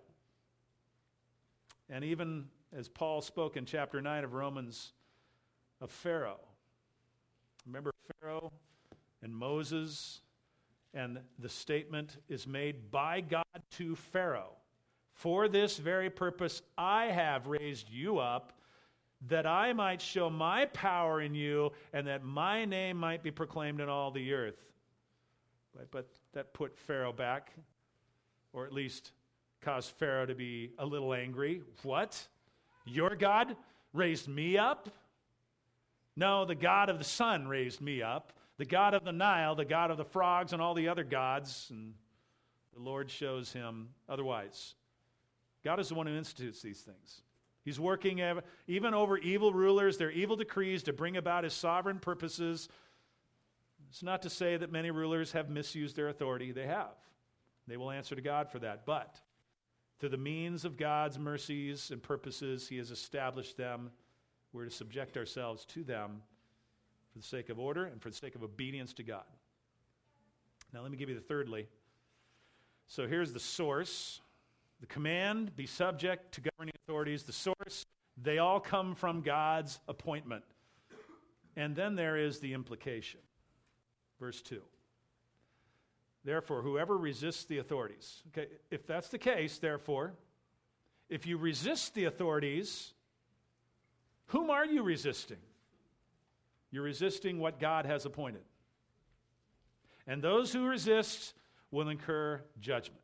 And even as Paul spoke in chapter 9 of Romans of Pharaoh. Remember Pharaoh and Moses, and the statement is made by God to Pharaoh. For this very purpose I have raised you up, that I might show my power in you, and that my name might be proclaimed in all the earth. But that put Pharaoh back, or at least caused Pharaoh to be a little angry. What? Your God raised me up? No, the God of the sun raised me up. The God of the Nile, the God of the frogs, and all the other gods. And the Lord shows him otherwise. God is the one who institutes these things. He's working even over evil rulers, their evil decrees to bring about his sovereign purposes. It's not to say that many rulers have misused their authority. They have. They will answer to God for that. But through the means of God's mercies and purposes, he has established them. We're to subject ourselves to them for the sake of order and for the sake of obedience to God. Now let me give you the thirdly. So here's the source. The command, be subject to governing authorities. The source, they all come from God's appointment. And then there is the implication. Verse 2. Therefore, whoever resists the authorities. Okay, if that's the case, therefore, if you resist the authorities, whom are you resisting? You're resisting what God has appointed. And those who resist will incur judgment.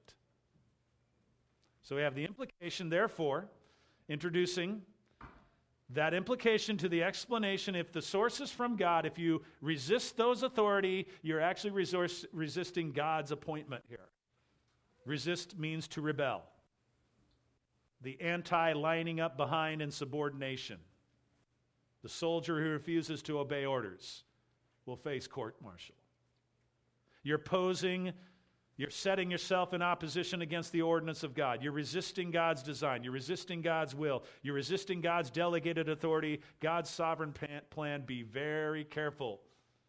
So we have the implication, therefore, introducing that implication to the explanation. If the source is from God, if you resist those authority, you're actually resisting God's appointment here. Resist means to rebel. The anti-lining up behind in subordination. The soldier who refuses to obey orders will face court-martial. You're setting yourself in opposition against the ordinance of God. You're resisting God's design. You're resisting God's will. You're resisting God's delegated authority, God's sovereign plan. Be very careful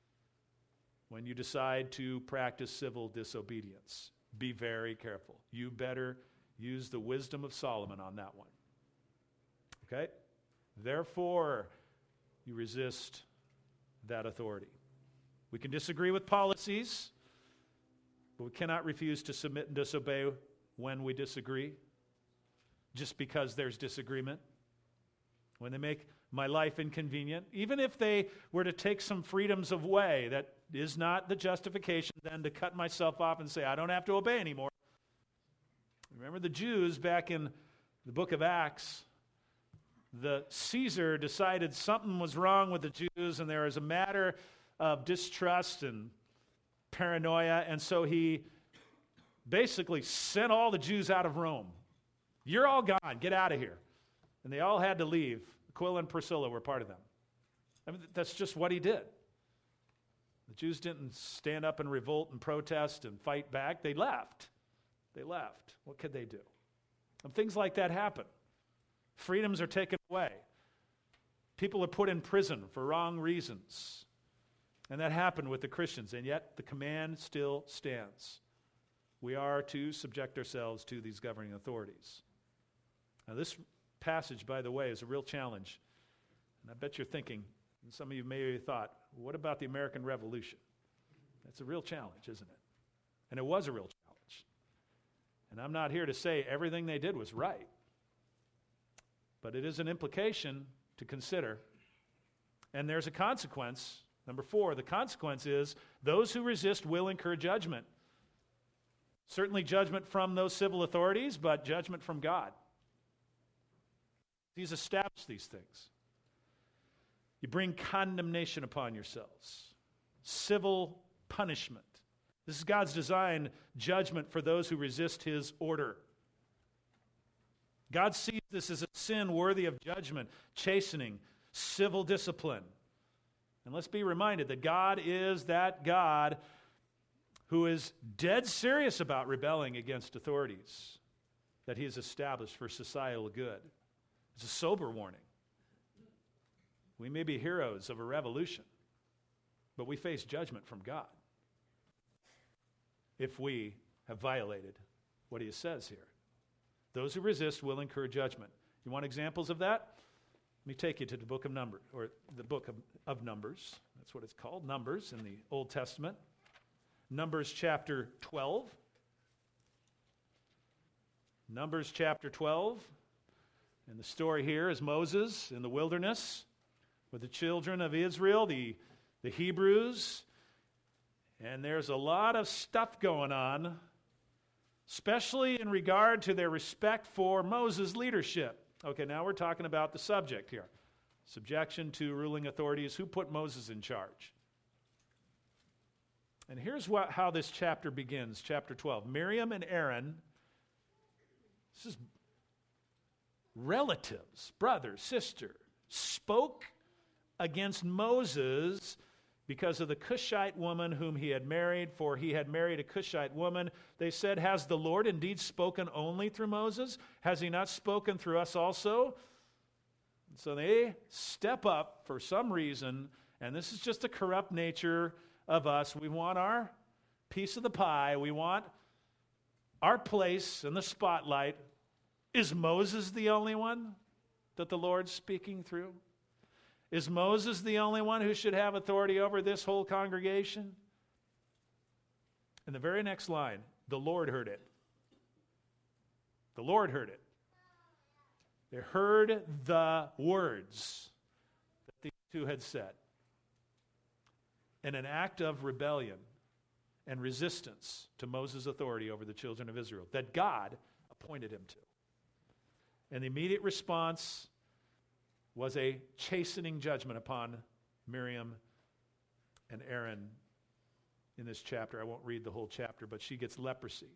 when you decide to practice civil disobedience. Be very careful. You better use the wisdom of Solomon on that one. Okay? Therefore, you resist that authority. We can disagree with policies, but we cannot refuse to submit and disobey when we disagree, just because there's disagreement. When they make my life inconvenient, even if they were to take some freedoms away, that is not the justification then to cut myself off and say, I don't have to obey anymore. Remember the Jews back in the book of Acts, the Caesar decided something was wrong with the Jews, and there was a matter of distrust and paranoia, and so he basically sent all the Jews out of Rome. You're all gone. Get out of here. And they all had to leave. Aquila and Priscilla were part of them. I mean, that's just what he did. The Jews didn't stand up and revolt and protest and fight back. They left. They left. What could they do? And things like that happen. Freedoms are taken away. People are put in prison for wrong reasons. And that happened with the Christians, and yet the command still stands. We are to subject ourselves to these governing authorities. Now this passage, by the way, is a real challenge. And I bet you're thinking, and some of you may have thought, what about the American Revolution? That's a real challenge, isn't it? And it was a real challenge. And I'm not here to say everything they did was right. But it is an implication to consider. And there's a consequence. Number 4, the consequence is those who resist will incur judgment. Certainly judgment from those civil authorities, but judgment from God. He's established these things. You bring condemnation upon yourselves. Civil punishment. This is God's design judgment for those who resist his order. God sees this as a sin worthy of judgment, chastening, civil discipline. And let's be reminded that God is that God who is dead serious about rebelling against authorities that he has established for societal good. It's a sober warning. We may be heroes of a revolution, but we face judgment from God if we have violated what he says here. Those who resist will incur judgment. You want examples of that? Let me take you to the book of Numbers, or the book of Numbers. That's what it's called, Numbers in the Old Testament. Numbers chapter 12. Numbers chapter 12. And the story here is Moses in the wilderness with the children of Israel, the Hebrews. And there's a lot of stuff going on, especially in regard to their respect for Moses' leadership. Okay, now we're talking about the subject here. Subjection to ruling authorities. Who put Moses in charge? And here's how this chapter begins, chapter 12. Miriam and Aaron, this is relatives, brother, sister, spoke against Moses because of the Cushite woman whom he had married, for he had married a Cushite woman. They said, has the Lord indeed spoken only through Moses? Has he not spoken through us also? So they step up for some reason, and this is just a corrupt nature of us. We want our piece of the pie. We want our place in the spotlight. Is Moses the only one that the Lord's speaking through? Is Moses the only one who should have authority over this whole congregation? In the very next line, the Lord heard it. The Lord heard it. They heard the words that these two had said. In an act of rebellion and resistance to Moses' authority over the children of Israel that God appointed him to. And the immediate response was a chastening judgment upon Miriam and Aaron in this chapter. I won't read the whole chapter, but she gets leprosy.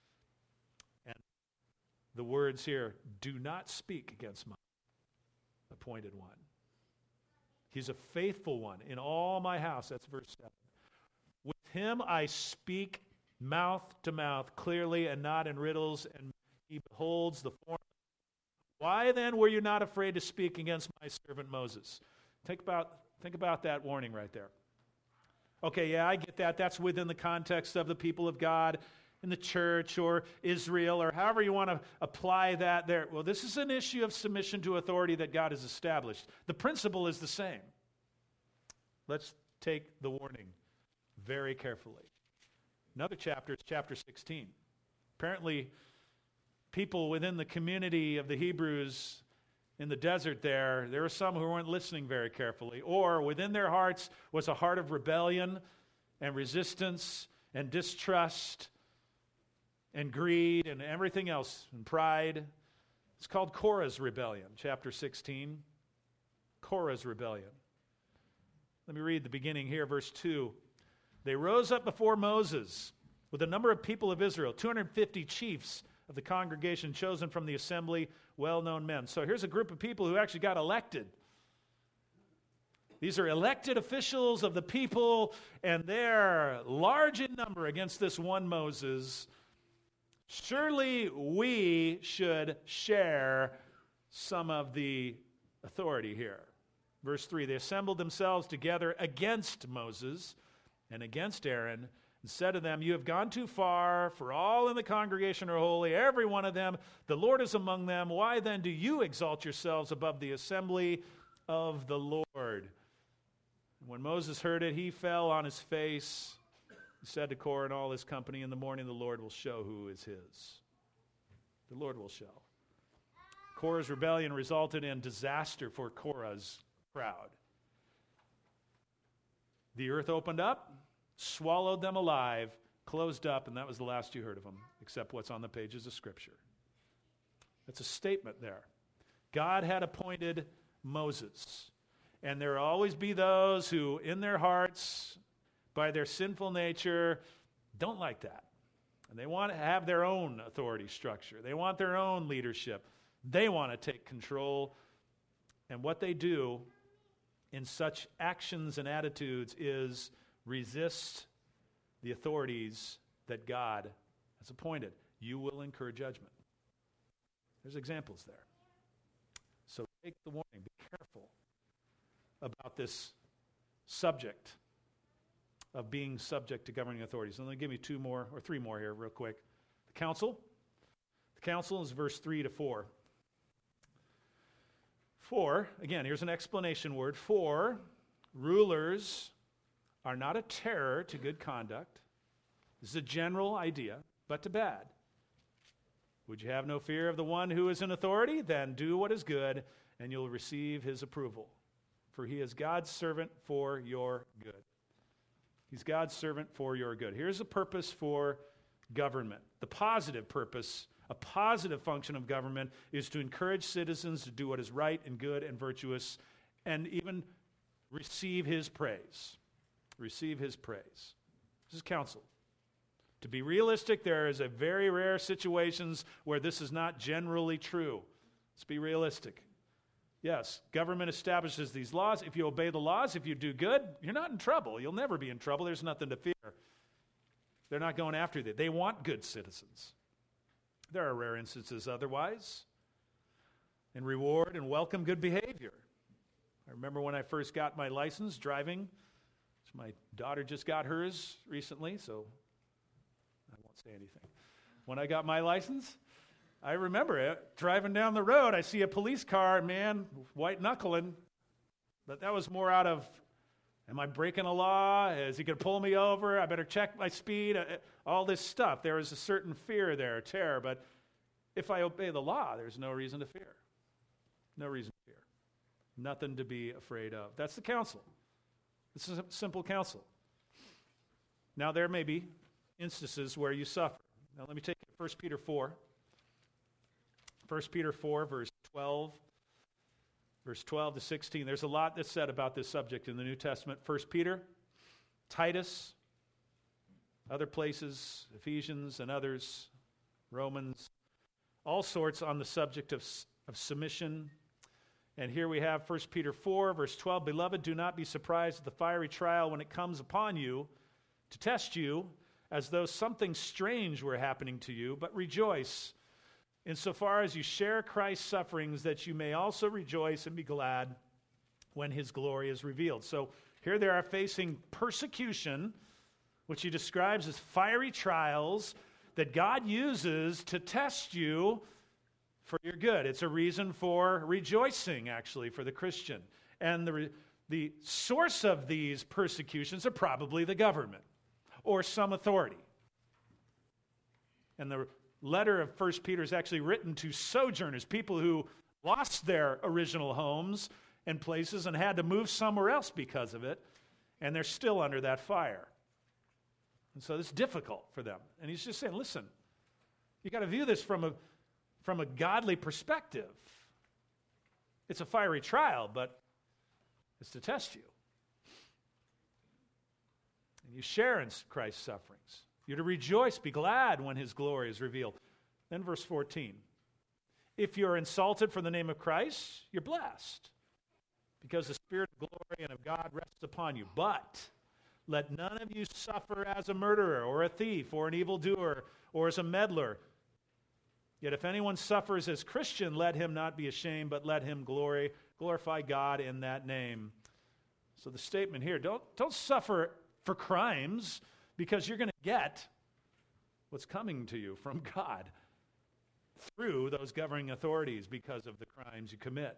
And the words here, do not speak against my appointed one. He's a faithful one in all my house. That's verse 7. With him I speak mouth to mouth clearly and not in riddles, and he beholds the form. Why then were you not afraid to speak against my servant Moses? Think about that warning right there. Okay, yeah, I get that. That's within the context of the people of God in the church or Israel or however you want to apply that there. Well, this is an issue of submission to authority that God has established. The principle is the same. Let's take the warning very carefully. Another chapter is chapter 16. Apparently, people within the community of the Hebrews in the desert there were some who weren't listening very carefully, or within their hearts was a heart of rebellion and resistance and distrust and greed and everything else, and pride. It's called Korah's rebellion, chapter 16. Korah's rebellion. Let me read the beginning here, verse 2. They rose up before Moses with a number of people of Israel, 250 chiefs of the congregation chosen from the assembly, well-known men. So here's a group of people who actually got elected. These are elected officials of the people, and they're large in number against this one Moses. Surely we should share some of the authority here. Verse 3, they assembled themselves together against Moses and against Aaron, and said to them, you have gone too far, for all in the congregation are holy, every one of them. The Lord is among them. Why then do you exalt yourselves above the assembly of the Lord? And when Moses heard it, he fell on his face. He said to Korah and all his company, in the morning the Lord will show who is his. The Lord will show. Korah's rebellion resulted in disaster for Korah's crowd. The earth opened up, swallowed them alive, closed up, and that was the last you heard of them, except what's on the pages of Scripture. That's a statement there. God had appointed Moses, And there will always be those who, in their hearts, by their sinful nature, don't like that. And they want to have their own authority structure. They want their own leadership. They want to take control. And what they do in such actions and attitudes is resist the authorities that God has appointed. You will incur judgment. There's examples there. So take the warning. Be careful about this subject of being subject to governing authorities. And let me give you 2 more or 3 more here real quick. The council. The council is verse 3 to 4. For, again, here's an explanation word. For rulers are not a terror to good conduct. This is a general idea, but to bad. Would you have no fear of the one who is in authority? Then do what is good, and you'll receive his approval. For he is God's servant for your good. He's God's servant for your good. Here's a purpose for government. The positive purpose, a positive function of government is to encourage citizens to do what is right and good and virtuous and even receive his praise. Receive his praise. This is counsel. To be realistic, there is a very rare situations where this is not generally true. Let's be realistic. Yes, government establishes these laws. If you obey the laws, if you do good, you're not in trouble. You'll never be in trouble. There's nothing to fear. They're not going after you. They want good citizens. There are rare instances otherwise. And reward and welcome good behavior. I remember when I first got my license driving. My daughter just got hers recently, so I won't say anything. When I got my license, I remember it. Driving down the road, I see a police car, man, white knuckling. But that was more out of, am I breaking a law? Is he going to pull me over? I better check my speed. All this stuff. There is a certain fear there, terror. But if I obey the law, there's no reason to fear. No reason to fear. Nothing to be afraid of. That's the counsel. This is a simple counsel. Now, there may be instances where you suffer. Now, let me take 1 Peter 4. 1 Peter 4, verse 12 to 16. There's a lot that's said about this subject in the New Testament. 1 Peter, Titus, other places, Ephesians and others, Romans, all sorts on the subject of submission. And here we have 1 Peter 4, verse 12. Beloved, do not be surprised at the fiery trial when it comes upon you to test you, as though something strange were happening to you, but rejoice insofar as you share Christ's sufferings, that you may also rejoice and be glad when his glory is revealed. So here they are facing persecution, which he describes as fiery trials that God uses to test you for your good. It's a reason for rejoicing, actually, for the Christian. And the source of these persecutions are probably the government or some authority. And the letter of 1 Peter is actually written to sojourners, people who lost their original homes and places and had to move somewhere else because of it, and they're still under that fire. And so it's difficult for them. And he's just saying, listen, you got to view this from a godly perspective. It's a fiery trial, but it's to test you. And you share in Christ's sufferings. You're to rejoice, be glad when his glory is revealed. Then verse 14. If you're insulted for the name of Christ, you're blessed, because the Spirit of glory and of God rests upon you. But let none of you suffer as a murderer or a thief or an evildoer or as a meddler. Yet if anyone suffers as Christian, let him not be ashamed, but let him glorify God in that name. So the statement here, don't suffer for crimes, because you're going to get what's coming to you from God through those governing authorities because of the crimes you commit.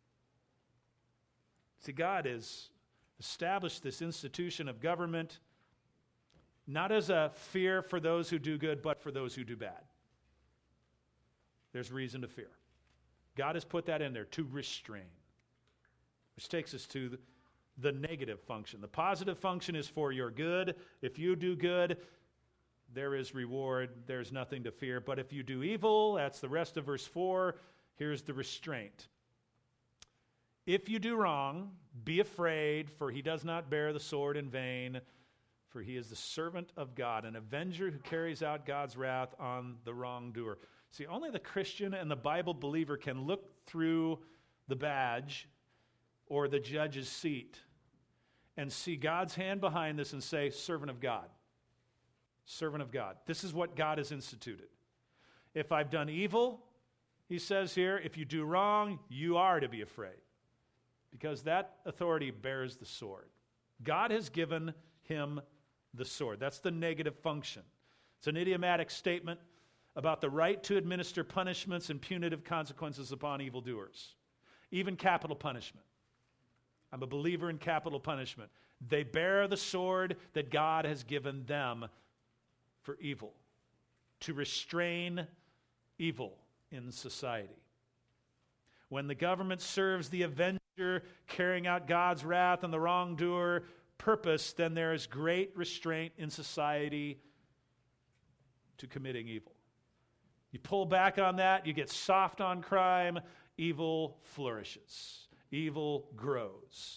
See, God has established this institution of government not as a fear for those who do good, but for those who do bad. There's reason to fear. God has put that in there to restrain, which takes us to the negative function. The positive function is for your good. If you do good, there is reward. There's nothing to fear. But if you do evil, that's the rest of verse 4, here's the restraint. If you do wrong, be afraid, for he does not bear the sword in vain, for he is the servant of God, an avenger who carries out God's wrath on the wrongdoer. See, only the Christian and the Bible believer can look through the badge or the judge's seat and see God's hand behind this and say, servant of God. Servant of God. This is what God has instituted. If I've done evil, he says here, if you do wrong, you are to be afraid, because that authority bears the sword. God has given him the sword. That's the negative function. It's an idiomatic statement about the right to administer punishments and punitive consequences upon evildoers, even capital punishment. I'm a believer in capital punishment. They bear the sword that God has given them for evil, to restrain evil in society. When the government serves the avenger, carrying out God's wrath on the wrongdoer purpose, then there is great restraint in society to committing evil. You pull back on that, you get soft on crime, evil flourishes, evil grows.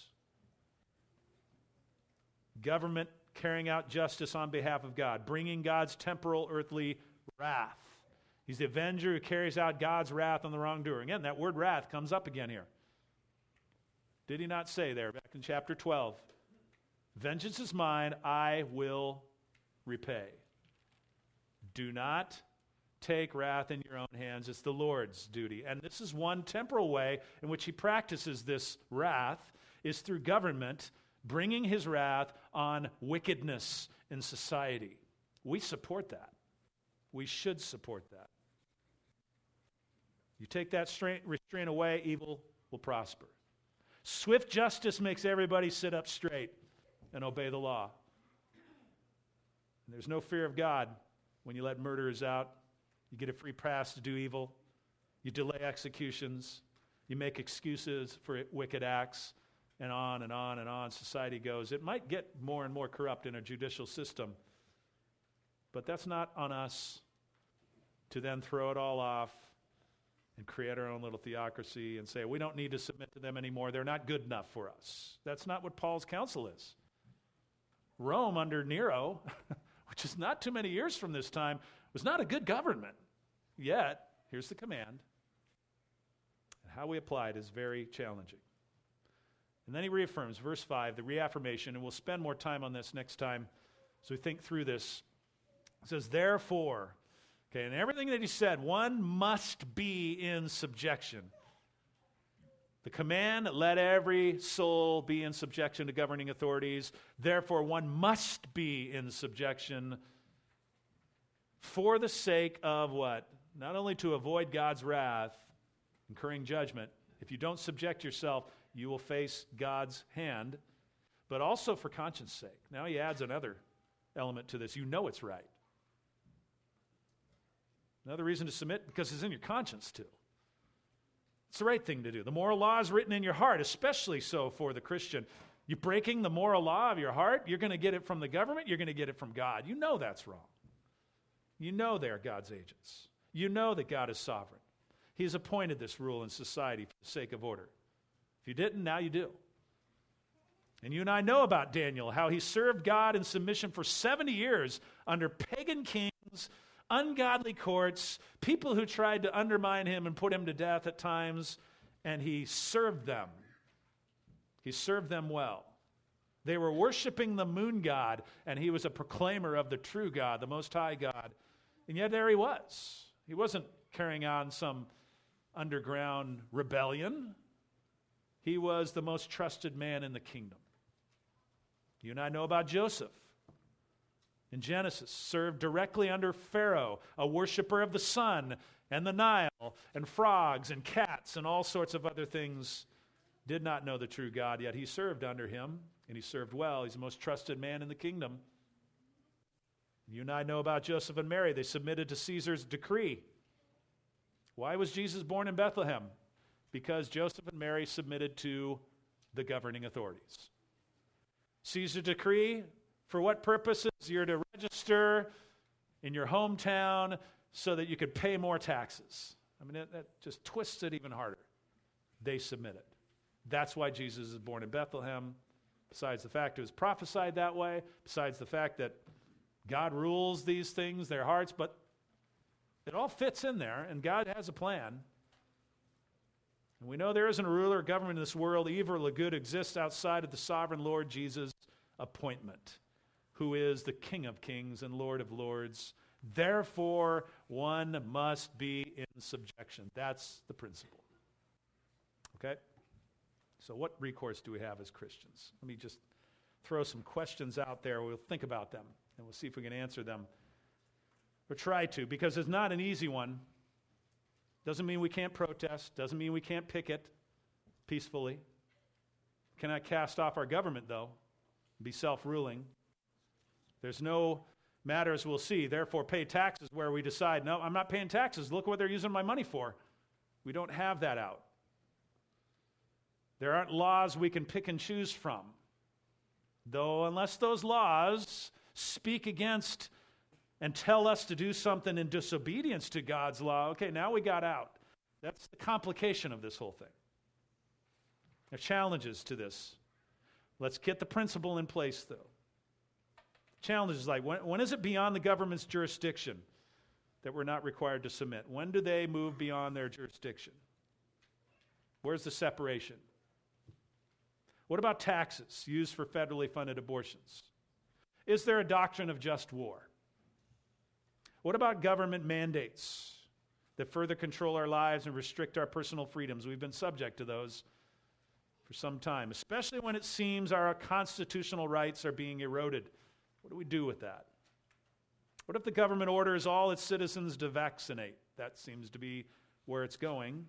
Government carrying out justice on behalf of God, bringing God's temporal earthly wrath. He's the avenger who carries out God's wrath on the wrongdoer. Again, that word wrath comes up again here. Did he not say there back in chapter 12, vengeance is mine, I will repay. Do not take wrath in your own hands. It's the Lord's duty. And this is one temporal way in which he practices this wrath, is through government bringing his wrath on wickedness in society. We support that. We should support that. You take that restraint away, evil will prosper. Swift justice makes everybody sit up straight and obey the law. And there's no fear of God when you let murderers out. You get a free pass to do evil. You delay executions. You make excuses for wicked acts, and on and on and on society goes. It might get more and more corrupt in a judicial system, but that's not on us to then throw it all off and create our own little theocracy and say, we don't need to submit to them anymore. They're not good enough for us. That's not what Paul's counsel is. Rome under Nero, which is not too many years from this time, was not a good government. Yet, here's the command. And how we apply it is very challenging. And then he reaffirms, verse 5, the reaffirmation, and we'll spend more time on this next time as we think through this. It says, therefore, okay, and everything that he said, one must be in subjection. The command, let every soul be in subjection to governing authorities. Therefore, one must be in subjection for the sake of what? Not only to avoid God's wrath, incurring judgment. If you don't subject yourself, you will face God's hand, but also for conscience sake. Now he adds another element to this. You know it's right. Another reason to submit, because it's in your conscience too. It's the right thing to do. The moral law is written in your heart, especially so for the Christian. You're breaking the moral law of your heart, you're going to get it from the government, you're going to get it from God. You know that's wrong. You know they're God's agents. You know that God is sovereign. He's appointed this rule in society for the sake of order. If you didn't, now you do. And you and I know about Daniel, how he served God in submission for 70 years under pagan kings, ungodly courts, people who tried to undermine him and put him to death at times, and he served them. He served them well. They were worshiping the moon god, and he was a proclaimer of the true God, the Most High God. And yet there he was. He wasn't carrying on some underground rebellion. He was the most trusted man in the kingdom. You and I know about Joseph. In Genesis, served directly under Pharaoh, a worshiper of the sun and the Nile and frogs and cats and all sorts of other things, did not know the true God, yet he served under him, and he served well. He's the most trusted man in the kingdom. You and I know about Joseph and Mary. They submitted to Caesar's decree. Why was Jesus born in Bethlehem? Because Joseph and Mary submitted to the governing authorities. Caesar's decree, for what purposes? You're to register in your hometown so that you could pay more taxes. I mean, that just twists it even harder. They submitted. That's why Jesus is born in Bethlehem. Besides the fact it was prophesied that way, besides the fact that God rules these things, their hearts, but it all fits in there, and God has a plan. And we know there isn't a ruler or government in this world, evil or good, exists outside of the sovereign Lord Jesus' appointment, who is the King of kings and Lord of lords. Therefore, one must be in subjection. That's the principle. Okay? So what recourse do we have as Christians? Let me just throw some questions out there. We'll think about them, and we'll see if we can answer them. Or try to, because it's not an easy one. Doesn't mean we can't protest. Doesn't mean we can't picket peacefully. Cannot cast off our government, though, and be self-ruling. There's no matters we'll see. Therefore, pay taxes where we decide, no, I'm not paying taxes. Look what they're using my money for. We don't have that out. There aren't laws we can pick and choose from. Though, unless those laws speak against and tell us to do something in disobedience to God's law, okay, now we got out. That's the complication of this whole thing. There are challenges to this. Let's get the principle in place, though. Challenges like, when is it beyond the government's jurisdiction that we're not required to submit? When do they move beyond their jurisdiction? Where's the separation? What about taxes used for federally funded abortions? Is there a doctrine of just war? What about government mandates that further control our lives and restrict our personal freedoms? We've been subject to those for some time, especially when it seems our constitutional rights are being eroded. What do we do with that? What if the government orders all its citizens to vaccinate? That seems to be where it's going.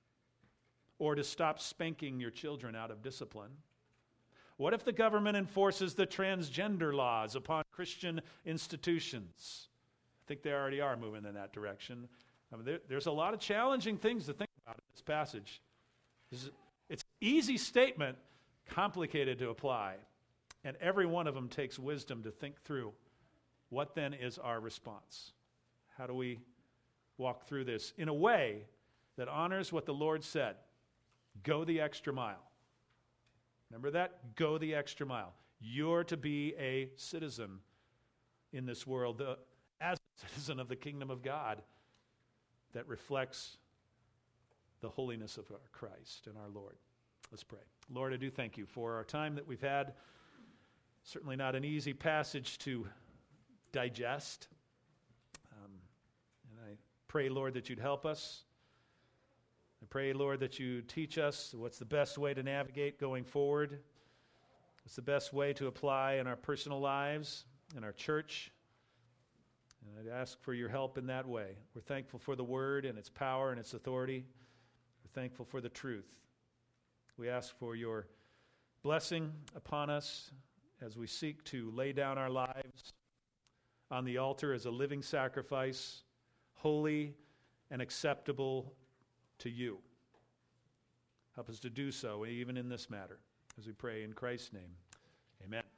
Or to stop spanking your children out of discipline. What if the government enforces the transgender laws upon Christian institutions? I think they already are moving in that direction. I mean, there's a lot of challenging things to think about in this passage. It's an easy statement, complicated to apply. And every one of them takes wisdom to think through. What then is our response? How do we walk through this in a way that honors what the Lord said? Go the extra mile. Remember that? Go the extra mile. You're to be a citizen in this world, as a citizen of the kingdom of God that reflects the holiness of our Christ and our Lord. Let's pray. Lord, I do thank you for our time that we've had. Certainly not an easy passage to digest. And I pray, Lord, that you'd help us. I pray, Lord, that you teach us what's the best way to navigate going forward. What's the best way to apply in our personal lives, in our church. And I'd ask for your help in that way. We're thankful for the word and its power and its authority. We're thankful for the truth. We ask for your blessing upon us as we seek to lay down our lives on the altar as a living sacrifice, holy and acceptable to you. Help us to do so even in this matter, as we pray in Christ's name. Amen.